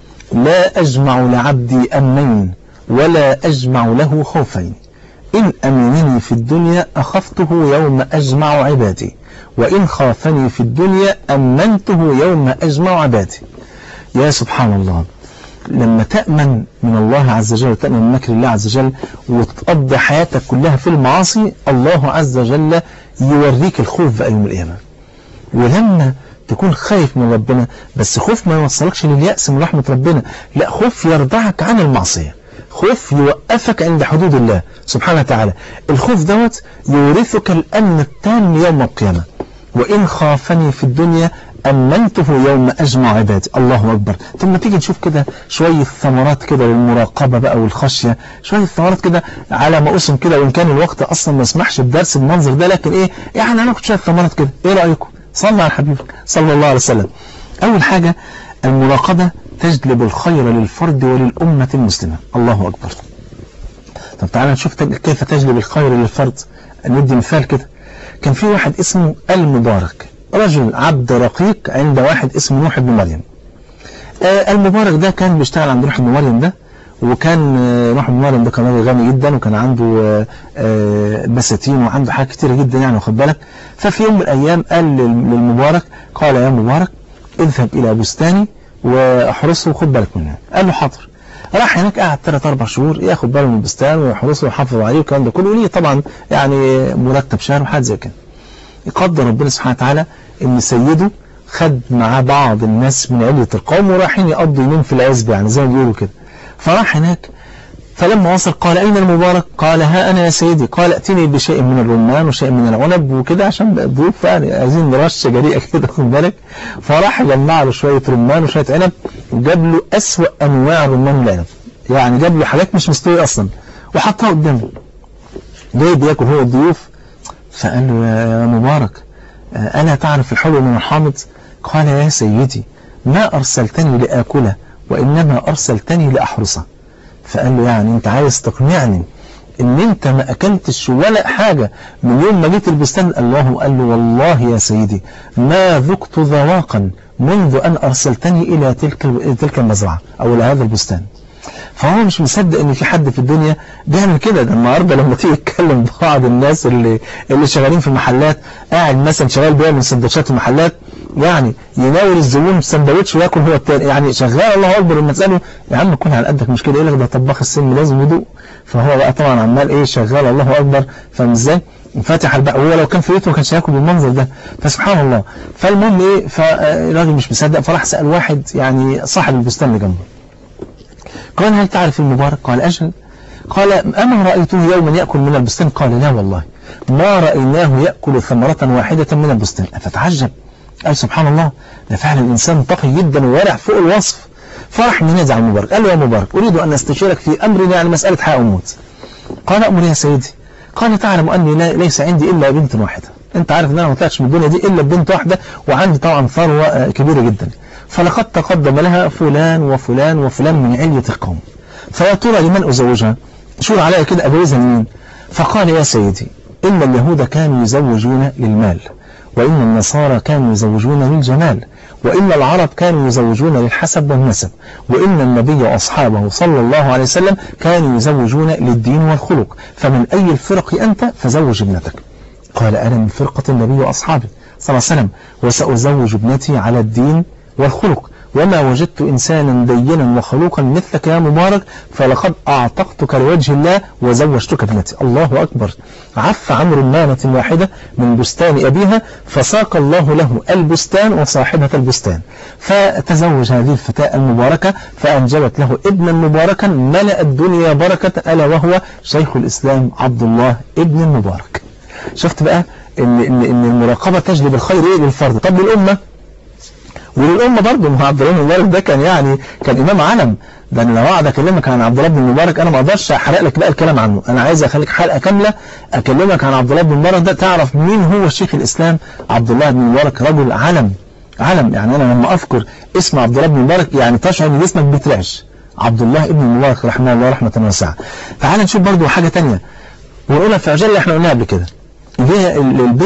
لا أجمع لعبدي أمنين ولا أجمع له خوفين، إن أمنني في الدنيا أخفته يوم أجمع عبادي، وإن خافني في الدنيا أمنته يوم أجمع عبادي. يا سبحان الله. لما تأمن من الله عز وجل وتأمن من مكر الله عز وجل وتقضي حياتك كلها في المعاصي، الله عز وجل يوريك الخوف في يوم القيامة. ولما تكون خايف من ربنا، بس خوف ما يوصلكش لليأس من رحمة ربنا، لا، خوف يرضعك عن المعصية، خوف يوقفك عند حدود الله سبحانه وتعالى. الخوف دوت يورثك الأمن التام يوم القيامة. وإن خافني في الدنيا أمنته يوم أجمع عبادي. الله أكبر. ثم تيجي نشوف كده شوية ثمرات كده للمراقبة بقى والخشية، شوية ثمرات كده على ما أسم كده، وإن كان الوقت أصلا ما يسمحش بدرس المنظر ده، لكن إيه يعني أنا كنت شوية ثمرات كده. إيه رأيكم؟ صلى على حبيبك صلى الله عليه وسلم. أول حاجة المراقبة تجلب الخير للفرد وللأمة المسلمة. الله أكبر. طب تعالى نشوف كيف تجلب الخير للفرد. ندي مثال كده. كان في واحد اسمه المبارك، رجل عبد رقيق عند واحد اسمه نوح بن مريم. المبارك ده كان بيشتغل عند نوح بن مريم ده، وكان نوح بن مريم ده كان راجل غني جدا، وكان عنده بساتين وعنده حاجات كتيرة جدا يعني، واخد بالك. ففي يوم من الأيام قال للمبارك، قال يا مبارك اذهب إلى بستاني واحرسه وخد بالك منه. قال له حاضر. راح هناك قعد 3-4 شهور ياخد باله من البستان ويحرسه ويحافظ عليه والكلام ده كله، وليه طبعا يعني مرتب شهر وحاجات زي كده. يقدر ربنا سبحانه وتعالى ان سيده خد معاه بعض الناس من علية القوم ورايحين يقضوا يومين في العزب يعني زي ما بيقولوا كده. فراح هناك، فلما وصل قال أين المبارك؟ قال ها أنا يا سيدي. قال ائتني بشيء من الرمان وشيء من العنب وكده عشان الضيوف يعني عايزين رشة جريئة كده، خد بالك. فراح جمع له شوية رمان وشوية عنب، وجاب له أسوأ أنواع الرمان والعنب، يعني جاب له حاجات مش مستوية أصلا وحطها قدامه. جاي بياكل هو الضيوف، فقال له يا مبارك ألا تعرف الحلو من الحامض؟ قال يا سيدي ما أرسلتني لآكله وإنما أرسلتني لأحرسه. فقال له يعني أنت عايز تقنعني ان انت ما اكلتش ولا حاجة من يوم ما جيت البستان. الله قال له والله يا سيدي ما ذقت ذواقا منذ ان ارسلتني الى تلك المزرعة او الى هذا البستان. فهو مش مصدق ان في حد في الدنيا بيعمل كده. ده النهارده لما تيجي تتكلم بعض الناس اللي شغالين في المحلات، قاعد مثلا شغال بيعمل سندوتشات المحلات، يعني يناول الزبون سندوتش وياكل هو التاني، يعني شغال الله اكبر. لما تساله يا عم كن على قدك مش كده، يقول لك ده طباخ السن لازم يدوق. فهو بقى طبعا عمال ايه شغال الله اكبر، فاهم ازاي؟ فاتح الباب. هو لو كان في بيته ما كانش هياكل بالمنظر ده. فسبحان الله. فالمهم ايه، فالراجل مش مصدق، فراح سأل واحد يعني صاحب البستان اللي جنبه، قال هل تعرف المبارك؟ قال أجل. قال أما رأيته يوما يأكل من البستان؟ قال لا والله ما رأيناه يأكل ثمرة واحدة من البستان. فتعجب، قال سبحان الله، ده فعلا الإنسان تقي جدا وورع فوق الوصف. فرح منادي على المبارك، قال له يا مبارك أريد أن أستشيرك في أمر يعني مسألة حياة وموت. قال أمر يا سيدي. قال تعلم أني ليس عندي إلا بنت واحدة، أنت عارف أن أنا ما طلعتش من الدنيا دي إلا بنت واحدة، وعندي طبعا ثروة كبيرة جدا، فلقد تقدم لها فلان وفلان وفلان من علية القوم، فيا ترى لمن أزوجها؟ شور عليها كده أجوزها لمين؟ فقال يا سيدي إن اليهود كانوا يزوجون للمال، وإن النصارى كانوا يزوجون للجمال، وإن العرب كانوا يزوجون للحسب والنسب، وإن النبي وأصحابه صلى الله عليه وسلم كانوا يزوجون للدين والخلق، فمن أي الفرق أنت فزوج ابنتك. قال أنا من فرقة النبي وأصحابه صلى الله عليه وسلم، وسأزوج ابنتي على الدين والخلق، وما وجدت إنسانا دينا وخلوقا مثلك يا مبارك، فلقد أعتقتك لوجه الله وزوجتك ابنتي. الله أكبر. عف عن رمانة واحدة من بستان أبيها، فساق الله له البستان وصاحبة البستان، فتزوج هذه الفتاة المباركة، فأنجبت له ابنا مباركا ملأ الدنيا بركة، ألا وهو شيخ الإسلام عبد الله ابن المبارك. شفت بقى إن المراقبة تجلب الخير للفرد. طب للأمة، وللأمة برضه، ما عبد الله بن المبارك ده كان إمام علم. ده أنا لو أقعد أكلمك عن عبد الله بن المبارك أنا ما أقدرش أحرق لك بقى الكلام عنه. أنا عايز أخليك حلقة كاملة أكلمك عن عبد الله بن المبارك ده، تعرف مين هو شيخ الإسلام عبد الله بن المبارك. رجل علم. يعني أنا لما أذكر اسم عبد الله بن المبارك يعني تشعر إن جسمك بيترعش. عبد الله بن المبارك رحمه الله رحمة واسعة. تعال نشوف برضه حاجة تانية ونقولها في عجالة احنا قلناها قبل كده. ليه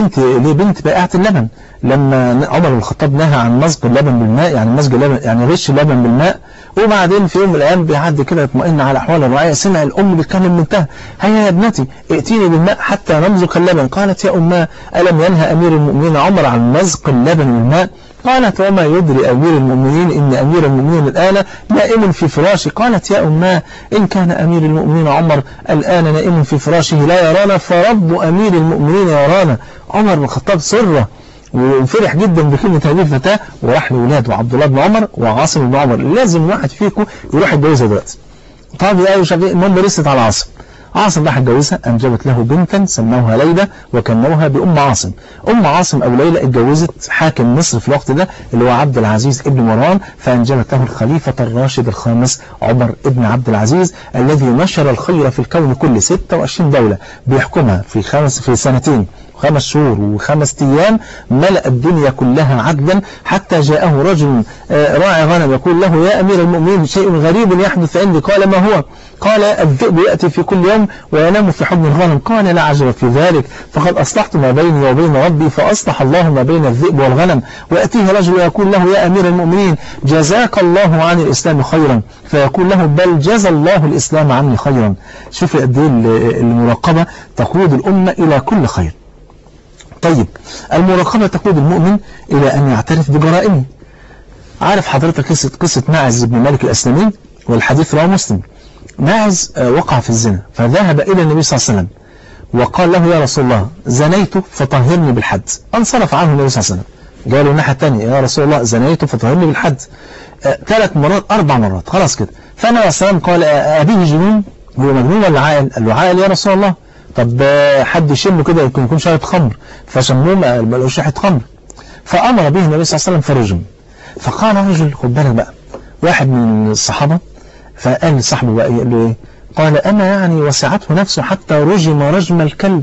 بنت بائعة اللبن، لما عمر بن الخطاب نهى عن مزج اللبن بالماء، يعني مزج اللبن يعني غش اللبن بالماء، وبعدين في يوم من الايام بيعدي كده يطمئن على احوال الرعاية، سمع الام بتكلم بنتها هيا يا ابنتي ائتيني بالماء حتى نمزج اللبن. قالت يا اماه ألم ينهى امير المؤمنين عمر عن مزج اللبن بالماء؟ قالت وما يدري أمير المؤمنين إن أمير المؤمنين الآن نائم في فراشه. قالت يا أماه إن كان أمير المؤمنين عمر الآن نائم في فراشه لا يرانا، فرب أمير المؤمنين يرانا. عمر بن الخطاب سره وفرح جدا بكلمة هذه الفتاة، وراح لأولاده عبد الله بن عمر وعاصم بن عمر. لازم واحد فيكم يروح يتجوزها دلوقتي. طب يا شباب المهم رست على عاصم راح اتجوزها، أنجبت له بنتا سموها ليلى وكنوها بأم عاصم. أم عاصم أو ليلى اتجوزت حاكم مصر في الوقت ده اللي هو عبد العزيز ابن مروان، فأنجبت له الخليفة الراشد الخامس عمر ابن عبد العزيز، الذي نشر الخير في الكون كله. 26 دولة بيحكمها في سنتين 5 شهور و5 أيام، ملأ الدنيا كلها عدلا، حتى جاءه رجل راعي غنم يقول له يا أمير المؤمنين شيء غريب يحدث عندي. قال ما هو؟ قال الذئب يأتي في كل يوم وينام في حضن الغنم. قال لا عجب في ذلك، فقد أصلحت ما بيني وبين ربي فأصلح الله ما بين الذئب والغنم. ويأتيه رجل ويقول له يا أمير المؤمنين جزاك الله عن الإسلام خيرا، فيقول له بل جزى الله الإسلام عني خيرا. شوف قد ايه المراقبة تقود الأمة إلى كل خير. طيب المراقبة تقود المؤمن إلى أن يعترف بجرائمه. عارف حضرتك قصة ماعز بن مالك الأسلمي، والحديث رواه مسلم. ماعز وقع في الزنا، فذهب إلى النبي صلى الله عليه وسلم وقال له يا رسول الله زنيت فطهرني بالحد. انصرف عنه النبي صلى الله عليه وسلم، قال له الناحية الثانية يا رسول الله زنيت فطهرني بالحد 3 مرات 4 مرات خلاص كده. فالنبي صلى الله عليه وسلم قال أبيه جنون، هو مجنون ولا عاقل؟ قال له عاقل يا رسول الله. طب حد يشمه كده يكون شارب خمر، فشموه ما لقوش ريحة خمر، فأمر به النبي صلى الله عليه وسلم فرجم. فقال رجل خد بالك بقى، واحد من الصحابة فقال لصاحبه بقى قال له ايه؟ قال أما يعني وسعته نفسه حتى رجم رجم الكلب.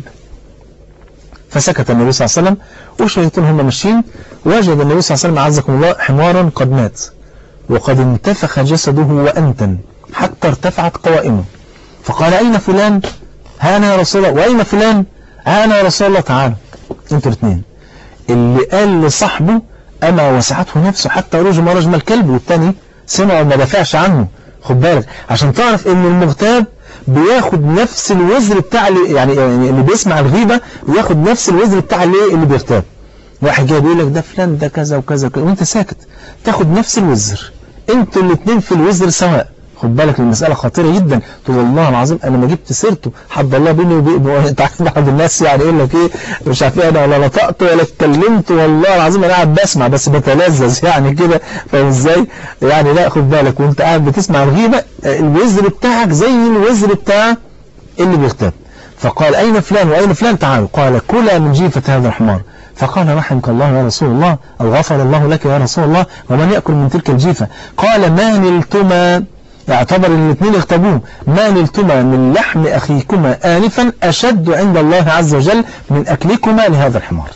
فسكت النبي صلى الله عليه وسلم، وشويتين هم ماشيين وجد النبي صلى الله عليه وسلم عزكم الله حمارا قد مات وقد انتفخ جسده وأنتن حتى ارتفعت قوائمه. فقال أين فلان؟ ها أنا يا رسول الله، وأين فلان؟ ها أنا يا رسول الله، تعالوا انتوا الاثنين. اللي قال لصاحبه أما وسعته نفسه حتى رجم رجم الكلب، والتاني سمع وما دافعش عنه. خد بالك عشان تعرف ان المغتاب بياخد نفس الوزر بتاع يعني اللي بيسمع الغيبة بياخد نفس الوزر بتاع اللي بيغتاب. واحد جاي بيقول لك ده فلان ده كذا وكذا وكذا وانت ساكت، تاخد نفس الوزر، انتوا الاثنين في الوزر سواء. خد بالك المسألة خطيرة جدا. تقول والله العظيم انا ما جبت سيرته، حد الله بيني وبينه. انت عارف بعض الناس يعني يقول لك ايه، مش عارف انا ولا نطقت ولا اتكلمت، والله العظيم انا قاعد بسمع بس بتلذذ يعني كده، فاهم ازاي؟ يعني لا، خد بالك وانت قاعد بتسمع الغيبة الوزر بتاعك زي الوزر بتاع اللي بيغتاب. فقال أين فلان وأين فلان؟ تعالوا. قال كلا من جيفة هذا الحمار. فقال رحمك الله يا رسول الله، أو غفر الله لك يا رسول الله، ومن يأكل من تلك الجيفة؟ قال ما نلتما، يعتبر الاثنين اغتابوه، ما نلتما من لحم أخيكما آنفا أشد عند الله عز وجل من أكلكما لهذا الحمار.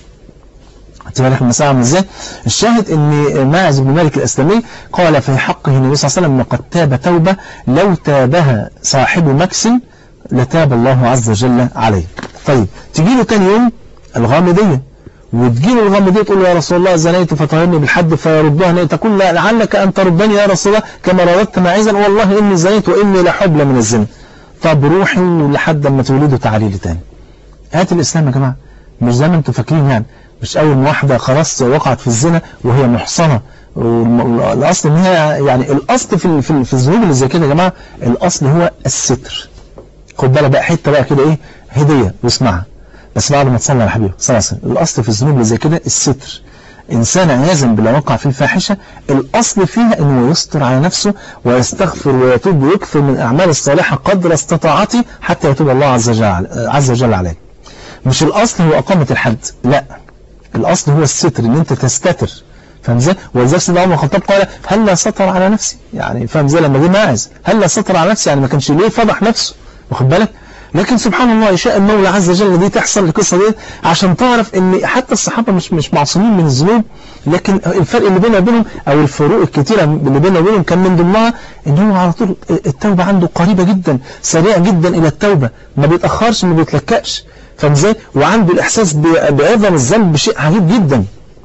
تبارك المساء عامل ازاي؟ الشاهد ان ماعز بن مالك الأسلمي قال في حقه النبي صلى الله عليه وسلم وقد تاب توبة لو تابها صاحب مكس لتاب الله عز وجل عليه. طيب تجي له تاني يوم الغامدية، وتجي له الغامدية تقول له يا رسول الله زنيت فطهرني بالحد فيردها، تقول لعلك أن تردني يا رسول الله كما رددت ماعزا، والله إني زنيت وإني لحبلى من الزنا. طب روحي لحد ما تولدوا تعالي لي تاني. هات الإسلام يا جماعة مش زي ما انتم فاكرين، يعني مش أول ما واحدة خلاص وقعت في الزنا وهي محصنة. الأصل إن هي يعني الأصل في الذنوب اللي زي كده يا جماعة، الأصل هو الستر. خد بالك بقى حتة بقى كده إيه هدية واسمعها بس بعد ما تصلي على حبيبه صلى الله عليه وسلم. الأصل في الذنوب اللي زي كده الستر. إنسان عياذا بالله وقع في الفاحشة، الأصل فيها إنه يستر على نفسه ويستغفر ويتوب ويكثر من الأعمال الصالحة قدر استطاعته حتى يتوب الله عز وجل عليه. مش الأصل هو إقامة الحد، لا، الأصل هو الستر، إن أنت تستتر. فاهم ازاي؟ ولذلك سيدنا عمر الخطاب قال هلا ستر على نفسي، يعني فاهم ازاي لما جه ماعز هلا ستر على نفسي، يعني ما كانش ليه فضح نفسه، واخد بالك؟ لكن سبحان الله يشاء المولى عز وجل دي تحصل القصة دي عشان تعرف ان حتى الصحابة مش معصومين من الذنوب، لكن الفرق اللي بيننا وبينهم او الفروق الكتيرة اللي بيننا وبينهم كان من ضمنها ان هو على طول التوبة عنده قريبة جدا، سريع جدا الى التوبة، ما بيتأخرش ما بيتلكأش، فاهم ازاي؟ وعنده الاحساس بعظم الذنب بشيء عجيب جدا.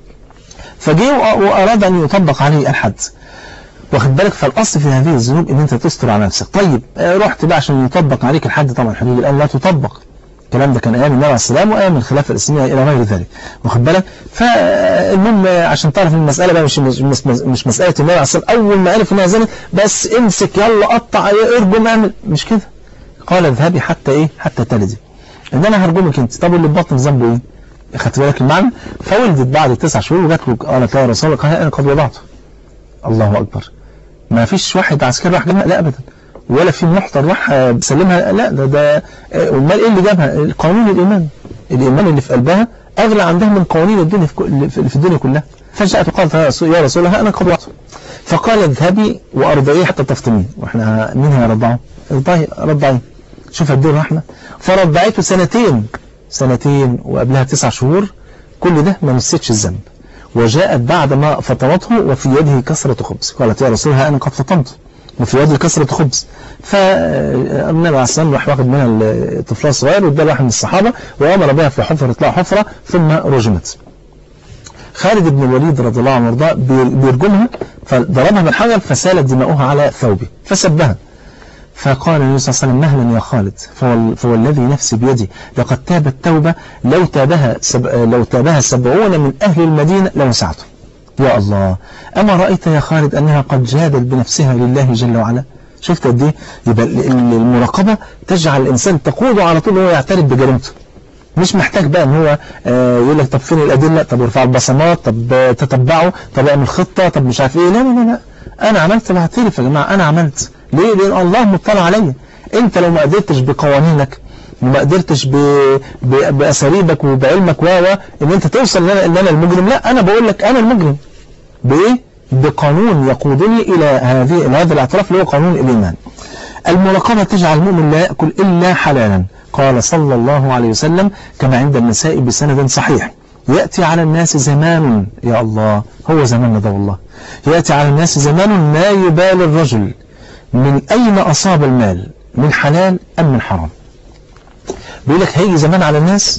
فجاء واراد ان يطبق عليه الحد، واخد بالك؟ فالأصل في هذه الذنوب ان انت تستر على نفسك. طيب رحت بقى عشان يطبق عليك الحد، طبعا حبيبي الآن لا تطبق، الكلام ده كان ايام النبي عليه السلام وايام الخلافة الإسلامية الى غير ذلك، واخد بالك؟ فالمهم عشان تعرف المسألة بقى مش مسألة النبي عليه السلام اول ما عرف انها زنت بس امسك يلا قطع ارجم اعمل، مش كده. قال اذهبي حتى ايه؟ حتى تلدي، ان انا هرجمك انت. طب اللي ببطن ذنبه ايه؟ خدت بالك المعنى؟ فولدت بعد 9 شهور وجات له قالت يا رسول الله انا قد وضعته. الله اكبر. ما فيش واحد عسكري راح جابها، لا ابدا، ولا في محضر راح بسلمها، لا ده امال ايه اللي جابها؟ قانون الايمان اللي في قلبها اغلى عندها من قوانين الدنيا في الدنيا كلها. فجاءت وقالت يا رسول الله انا قد وضعته. فقال اذهبي وارضعيه حتى تفطمين. واحنا مين هيرضعه؟ رضعيه. شوف قد ايه الرحمه. فرضعته سنتين وقبلها 9 شهور، كل ده ما مسيتش الذنب. وجاءت بعد ما فطمته وفي يده كسرة خبز، قالت يا رسول الله أنا قد فطمت وفي يده كسرة خبز. فالنبي عليه السلام راح واخد منها الطفل الصغير وادى واحد من الصحابة وأمر بها في حفرة تطلع حفرة ثم رجمت. خالد بن الوليد رضي الله عنه وارضاه بيرجمها فضربها بالحجر فسالت دماؤها على ثوبه فسبها. فقال النبي صلى الله عليه وسلم مهلا يا خالد فوالذي نفسي بيدي لقد تابت توبة لو تابها 70 من أهل المدينة لوسعته. يا الله، أما رأيت يا خالد أنها قد جادت بنفسها لله جل وعلا؟ شفت قد ايه؟ يبقى المراقبة تجعل الإنسان تقوده على طول وهو يعترف بجريمته، مش محتاج بقى ان هو يقول لك طب فين الأدلة، طب ارفع البصمات، طب تتبعه، طب اعمل خطة، طب مش عارف ايه. لا أنا عملت بعترف يا جماعة، أنا عملت. ليه؟ لأن الله مطلع عليا. أنت لو ما قدرتش بقوانينك وما قدرتش بأساليبك وبعلمك إن أنت توصل إن أنا المجرم، لا، أنا بقول لك أنا المجرم. بإيه؟ بقانون يقودني إلى هذا الاعتراف اللي هو قانون الإيمان. المراقبة تجعل المؤمن لا يأكل إلا حلالا. قال صلى الله عليه وسلم كما عند النساء بسند صحيح يأتي على الناس زمان، يا الله هو زماننا ده والله، يأتي على الناس زمان ما يبال الرجل من أين أصاب المال، من حلال أم من حرام. بيقول لك هيجي زمان على الناس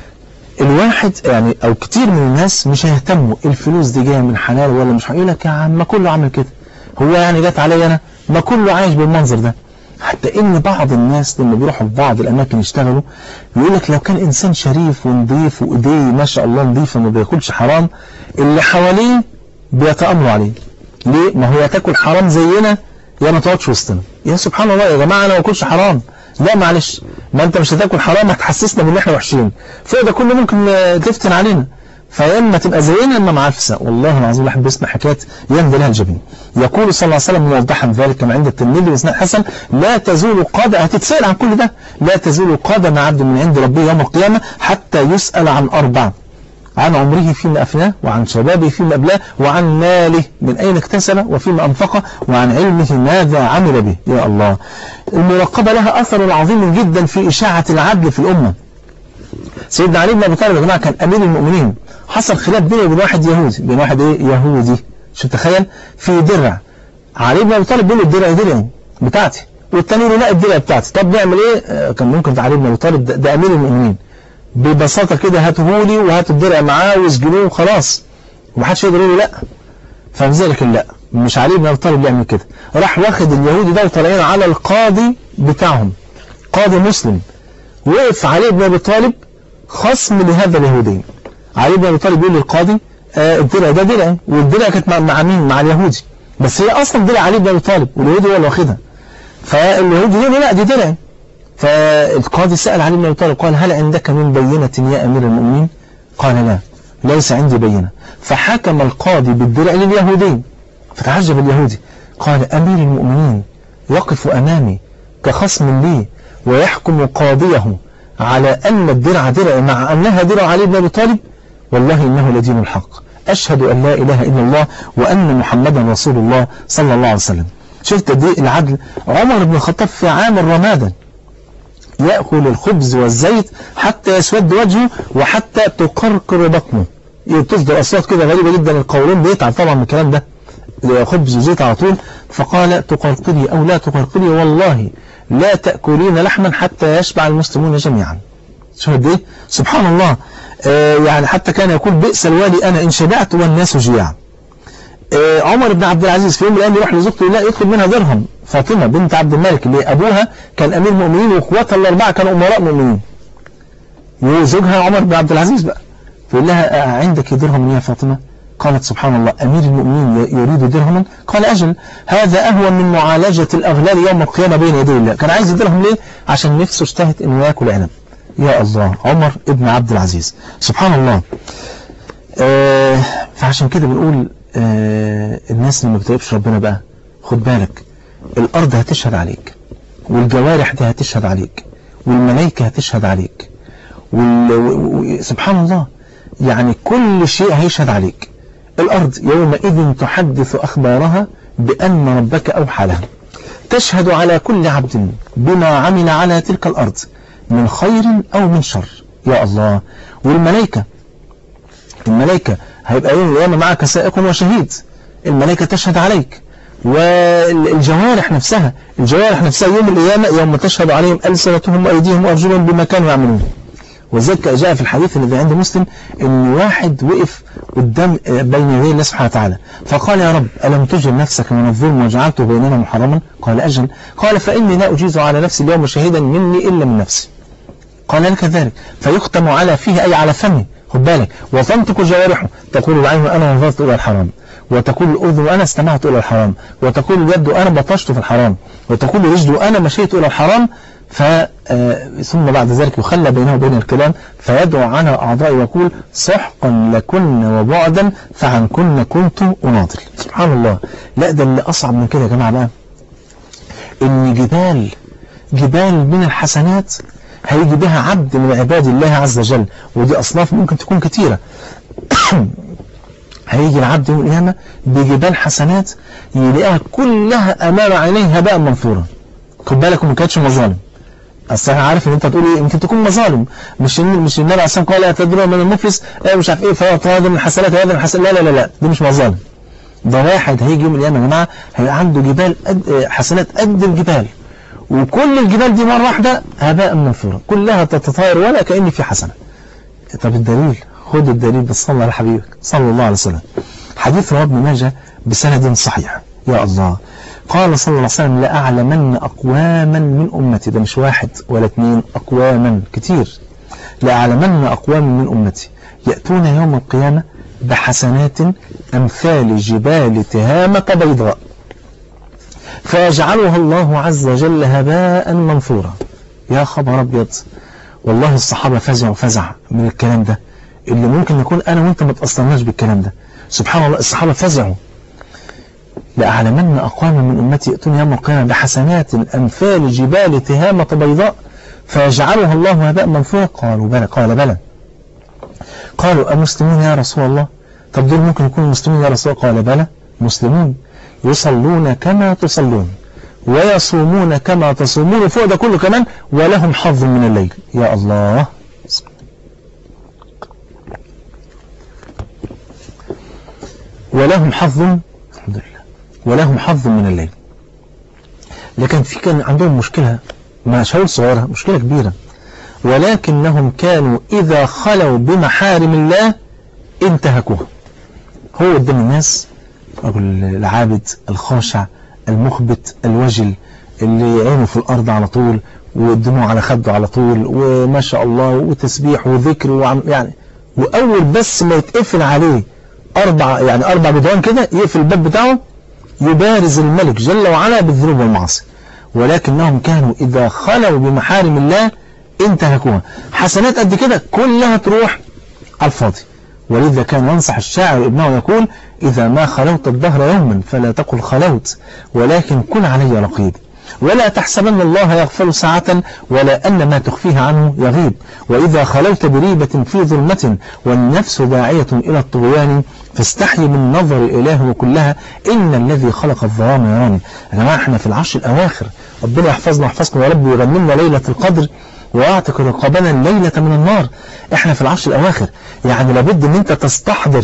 الواحد يعني او كتير من الناس مش هيهتموا الفلوس دي جايه من حلال ولا مش، هيقول لك يا عم ما كله عامل كده، هو يعني جت عليا انا، ما كله عايش بالمنظر ده. حتى ان بعض الناس لما بيروحوا في بعض الاماكن يشتغلوا يقول لك لو كان انسان شريف ونظيف وايديه ما شاء الله نظيفه ما بياكلش حرام، اللي حواليه بيتامروا عليه. ليه؟ ما هو تاكل حرام زينا يا ما تقعدش وسطنا. يا سبحان الله يا جماعه انا ما باكلش حرام. لا معلش، ما انت مش هتاكل حرام هتحسسنا ان احنا وحشين، فده كله ممكن تفتن علينا، فيا اما تبقى زينا اما معفسه. والله العظيم الواحد بيسمع حكايات يمضي لها الجبين. يقول صلى الله عليه وسلم موضحا ذلك كما عند الترمذي باسناد حسن: لا تزول قدم، هتتسال عن كل ده، لا تزول قدم عبد من عند ربه يوم القيامه حتى يسال عن اربع: عن عمره فيما أفناه، وعن شبابه فيما أبلاه، وعن ماله من أين اكتسبه وفيما أنفقه، وعن علمه ماذا عمل به. يا الله، المراقبة لها أثر عظيم جدا في إشاعة العدل في الأمة. سيدنا علي بن أبي طالب يا جماعة كان أمير المؤمنين، حصل خلاف بينه وبين واحد يهودي، بين واحد يهودي، شو تخيل، في درع. علي بن أبي طالب بيقول له الدرع درعي بتاعتي، والتاني يقول لا الدرع بتاعتي. طب نعمل إيه؟ كان ممكن علي بن أبي طالب ده أمير المؤمنين ببساطة كده هاتهولي وهاتوا الدرع معاه واسجنوه وخلاص ومحدش يقدر يقول لا. فبذلك لا، مش علي بن ابي طالب يعمل كده، راح واخد اليهودي ده وطالعين على القاضي بتاعهم، قاضي مسلم، وقف علي بن ابي طالب خصم لهذا اليهودي. علي بن ابي طالب يقول للقاضي الدرع ده درعي، والدرع كانت مع مين؟ مع اليهودي، بس هي اصلا درع علي بن ابي طالب واليهودي هو اللي واخدها. فاليهودي يقول له لا دي درعي. فالقاضي سأل علي بن أبي طالب قال: هل عندك من بينة يا أمير المؤمنين؟ قال: لا، ليس عندي بينة. فحكم القاضي بالدرع لليهودين، فتعجب اليهودي قال: أمير المؤمنين يقف أمامي كخصم لي ويحكم قاضيه على أن الدرع درع مع أنها درع علي بن أبي طالب؟ والله إنه لدين الحق، أشهد أن لا إله إلا الله وأن محمدا رسول الله صلى الله عليه وسلم. شفت دي العدل. عمر بن الخطاب في عام الرمادة يأكل الخبز والزيت حتى يسود وجهه وحتى تقرقر بطنه، تصدر أصوات كده غريبة جدا، القولون بيتعب طبعا من الكلام ده، خبز وزيت على طول. فقال: تقرقري أو لا تقرقري والله لا تأكلين لحما حتى يشبع المسلمون جميعا. شوف قد ايه سبحان الله. يعني حتى كان يقول: بئس الوالي أنا إن شبعت والناس جياع. عمر بن عبد العزيز في يوم من الأيام يروح لزوجته لا يطلب منها درهم، فاطمة بنت عبد الملك اللي أبوها كان أمير مؤمنين وأخواتها الأربعة كانوا أمراء مؤمنين، وزوجها عمر بن عبد العزيز بقى، فيقول لها: عندك درهم يا فاطمة؟ قالت: سبحان الله، أمير المؤمنين يريد درهما؟ قال: أجل، هذا أهون من معالجة الأغلال يوم القيامة بين يدي الله. كان عايز درهم ليه؟ عشان نفسه اشتهت إنه يأكل عنب. يا الله، عمر بن عبد العزيز سبحان الله. فعشان كده بنقول الناس اللي ما بتقربش ربنا بقى خد بالك، الأرض هتشهد عليك، والجوارح دي هتشهد عليك، والملائكة هتشهد عليك، سبحان الله، يعني كل شيء هيشهد عليك. الأرض يومئذ تحدث أخبارها بأن ربك أوحى لها، تشهد على كل عبد بما عمل على تلك الأرض من خير أو من شر. يا الله. والملائكة هيبقى يوم القيامة معك سائق وشهيد، الملائكة تشهد عليك. والجوارح نفسها يوم القيامة يوم تشهد عليهم ألسنتهم وأيديهم وأرجلهم بما كانوا يعملون. وذلك جاء في الحديث الذي عند مسلم إن واحد وقف قدام بين يدي الله سبحانه وتعالى فقال: يا رب ألم تجر نفسك من الظلم وجعلته بيننا محرما؟ قال: أجل. قال: فإني لا أجيز على نفسي اليوم شهيدا مني إلا من نفسي. قال: لك ذلك. فيختم على فيه أي على فمه، خد بالك، وتنطق جوارحه، تقول العين أنا نظرت إلى الحرام، وتقول الأذن أنا استمعت إلى الحرام، وتقول اليد أنا بطشت في الحرام، وتقول الرجل أنا مشيت إلى الحرام. ثم بعد ذلك يخلى بينه وبين الكلام فيدعو عنها أعضاء ويقول: سحقا لكن وبعدا فعنكن كنت أناضل. سبحان الله. لا ده اللي أصعب من كده يا جماعة بقى، إن جبال من الحسنات هيجي بها عبد من عباد الله عز وجل، ودي أصناف ممكن تكون كتيرة. هيجي العبد يوم القيامة بجبال حسنات يلاقيها كلها أمام عينيه هباء منثورا. خد بالك وما كانتش مظالم. أصل أنا عارف إن أنت تقول إيه، يمكن تكون مظالم، مش النبي عليه الصلاة والسلام قال: لا تدرون من المفلس مش عارف إيه فهذا من الحسنات وهذا من الحسنات. لا دي مش مظالم. ده واحد هيجي يوم القيامة يا جماعة هيبقى عنده جبال حسنات قد الجبال، وكل الجبال دي مرة واحدة هباء منثورا كلها تتطاير ولا كأن في حسنة. طب الدليل، خد الدليل بس صلى على حبيبك صلى الله عليه وسلم. حديث رواه ابن ماجه بسند صحيح. يا الله، قال صلى الله عليه وسلم لأعلمن أقواما من أمتي، ده مش واحد ولا اثنين، أقواما كتير، لأعلمن أقواما من أمتي يأتون يوم القيامة بحسنات أمثال جبال تهامة بيضاء فيجعلها الله عز وجل هباء منثورا. يا خبر أبيض، والله الصحابة فزعوا فزع من الكلام ده اللي ممكن نكون أنا وأنت ما تأصلناش بالكلام ده. سبحان الله، الصحابة فزعوا. لأعلمن أقواما من أمتي يأتون يوم القيامة بحسنات أمثال جبال تهامة بيضاء فيجعلها الله هباء منثورا. قالوا بلى، قال بلى. قالوا أمسلمون يا رسول الله؟ طب دول ممكن يكونوا مسلمين يا رسول الله؟ قال بلى مسلمون، يصلون كما تصلون ويصومون كما تصومون، وفوق ده كله كمان ولهم حظ من الليل. يا الله، ولهم حظ، الحمد لله، ولهم حظ من الليل. لكن كان عندهم مشكلة، مش هقول صغيرة، مشكلة كبيرة، ولكنهم كانوا إذا خلوا بمحارم الله انتهكوها. هو قدام الناس رجل العابد الخاشع المخبت الوجل اللي عينه في الأرض على طول والدموع على خده على طول وما شاء الله وتسبيح وذكر يعني، وأول بس ما يتقفل عليه أربع جدران كده يقفل الباب بتاعه يبارز الملك جل وعلا بالذنوب والمعاصي. ولكنهم كانوا إذا خلوا بمحارم الله انتهكوها. حسنات قد كده كلها تروح على الفاضي. ولذا كان ينصح الشاعر ابنه يقول: إذا ما خلوت الدهر يوما فلا تقل خلوت ولكن كن علي رقيب، ولا تحسبن الله يغفل ساعة ولا أن ما تخفيه عنه يغيب، وإذا خلوت بريبة في ظلمة والنفس داعية إلى الطغيان فاستحي من نظر الإله وكلها إن الذي خلق الظلام يراني. يا جماعة احنا في العشر الأواخر، ربنا يحفظنا ويحفظكم يا رب ويغنمنا ليلة القدر ويعتق رقابنا الليلة من النار. احنا في العشر الأواخر، يعني لابد ان انت تستحضر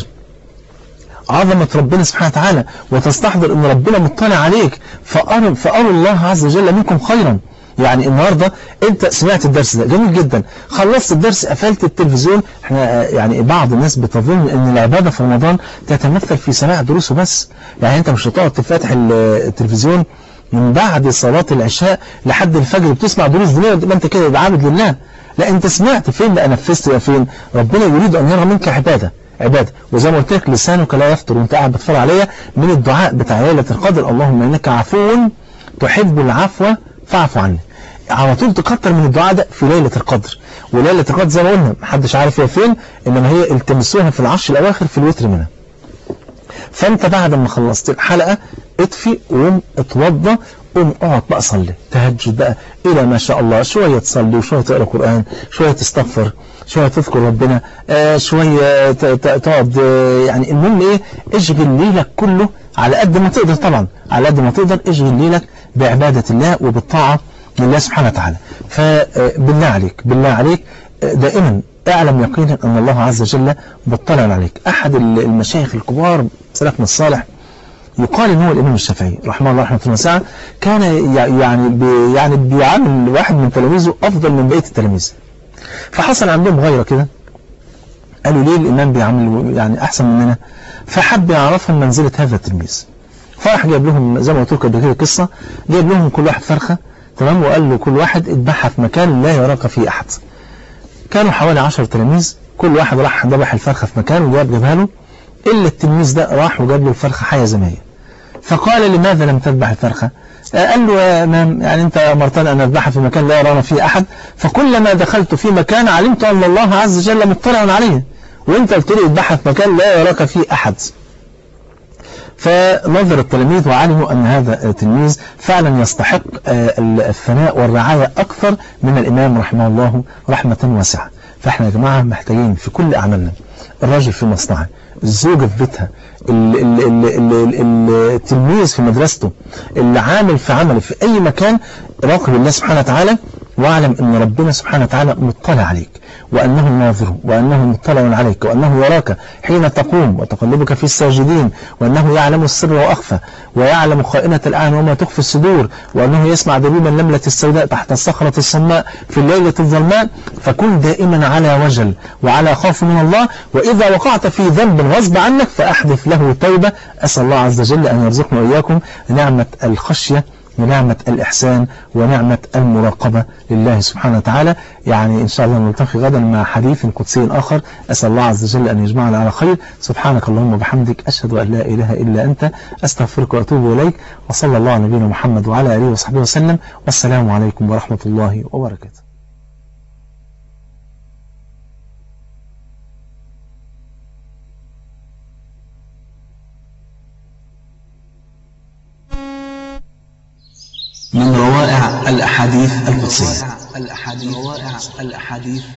عظمة ربنا سبحانه وتعالى وتستحضر ان ربنا مطلع عليك، فأروا الله عز وجل منكم خيرا. يعني النهاردة انت سمعت الدرس ده جميل جدا، خلصت الدرس قفلت التلفزيون. احنا يعني بعض الناس بتظن ان العبادة في رمضان تتمثل في سماع دروسه بس، يعني انت مش هتقعد تفتح التلفزيون من بعد صلاة العشاء لحد الفجر بتسمع دروس دينية ما انت كده عابد لله. لا، انت سمعت فين بقى، نفذت بقى فين. ربنا يريد ان يرى منك عبادة. وزي ما قلت لك لسانك لا يفطر وانت قاعد بتفرج عليا من الدعاء بتاع ليلة القدر: اللهم انك عفو تحب العفو فاعف عني. على طول تكتر من الدعاء ده في ليلة القدر. وليلة القدر زي ما قلنا محدش عارف هي فين، انما هي التمسوها في العشر الاواخر في الوتر منها. فانت بعد ما خلصت الحلقة اطفي وقوم اتوضى، قوم اقعد بقى صلي تهجد بقى الى ما شاء الله، شوية تصلي وشوية تقرأ قرآن، شوية تستغفر، شوية تذكر ربنا، شوية تقعد، يعني المهم ايه، اشغل ليلك كله على قد ما تقدر، طبعا على قد ما تقدر اشغل ليلك بعبادة الله وبالطاعة لله سبحانه وتعالى. فبالله عليك دائما اعلم يقينا ان الله عز وجل مطلع عليك. احد المشايخ الكبار سلفنا الصالح يقال ان هو الامام الشافعي رحمه الله رحمه واسعه، كان يعني بيعامل واحد من تلاميذه افضل من بقيه التلاميذ. فحصل عندهم غيره كده، قالوا ليه الامام بيعامل يعني احسن مننا؟ فحب يعرفهم منزله هذا التلميذ، فراح جاب لهم زي ما قلت لكم قبل كده قصه، جاب لهم كل واحد فرخه، تمام، وقال له كل واحد اذبحها في مكان لا يراك فيه احد. كانوا حوالي 10 تلاميذ، كل واحد راح ذبح الفرخه في مكان وجابها له، الا التلميذ ده راح وجاب له الفرخه حيه زي ما هي. فقال: لماذا لم تذبح الفرخة؟ قال له: يا إمام، يعني أنت أمرتنا أن أذبحها في مكان لا يرانا فيه أحد، فكلما دخلت في مكان علمت أن الله عز وجل مطلع عليه، وأنت قلت لي اذبحها في مكان لا يراك فيه أحد. فنظر التلاميذ وعلموا أن هذا التلميذ فعلا يستحق الثناء والرعاية أكثر من الإمام رحمه الله رحمة واسعة. فإحنا يا جماعة محتاجين في كل أعمالنا، الراجل في مصنعه، الزوجة في بيتها، التلميذ في مدرسته، اللي عامل في عمله في أي مكان، راقب الله سبحانه وتعالى واعلم أن ربنا سبحانه وتعالى مطلع عليك، وأنه ناظر، وأنه مطلع عليك، وأنه يراك حين تقوم وتقلبك في الساجدين، وأنه يعلم السر وأخفى، ويعلم خائنة الأعين وما تخفي الصدور، وأنه يسمع دبيب النملة السوداء تحت الصخرة الصماء في الليلة الظلماء. فكن دائما على وجل وعلى خوف من الله، وإذا وقعت في ذنب غصب عنك فأحدث له توبة. أسأل الله عز وجل أن يرزقنا وإياكم نعمة الخشية ونعمة الإحسان ونعمة المراقبة لله سبحانه وتعالى. يعني إن شاء الله نلتقي غدا مع حديث قدسي آخر. أسأل الله عز وجل أن يجمعنا على خير. سبحانك اللهم وبحمدك، أشهد أن لا إله إلا أنت، أستغفرك وأتوب إليك، وصلى الله على نبينا محمد وعلى آله وصحبه وسلم، والسلام عليكم ورحمة الله وبركاته. من روائع الأحاديث القدسية.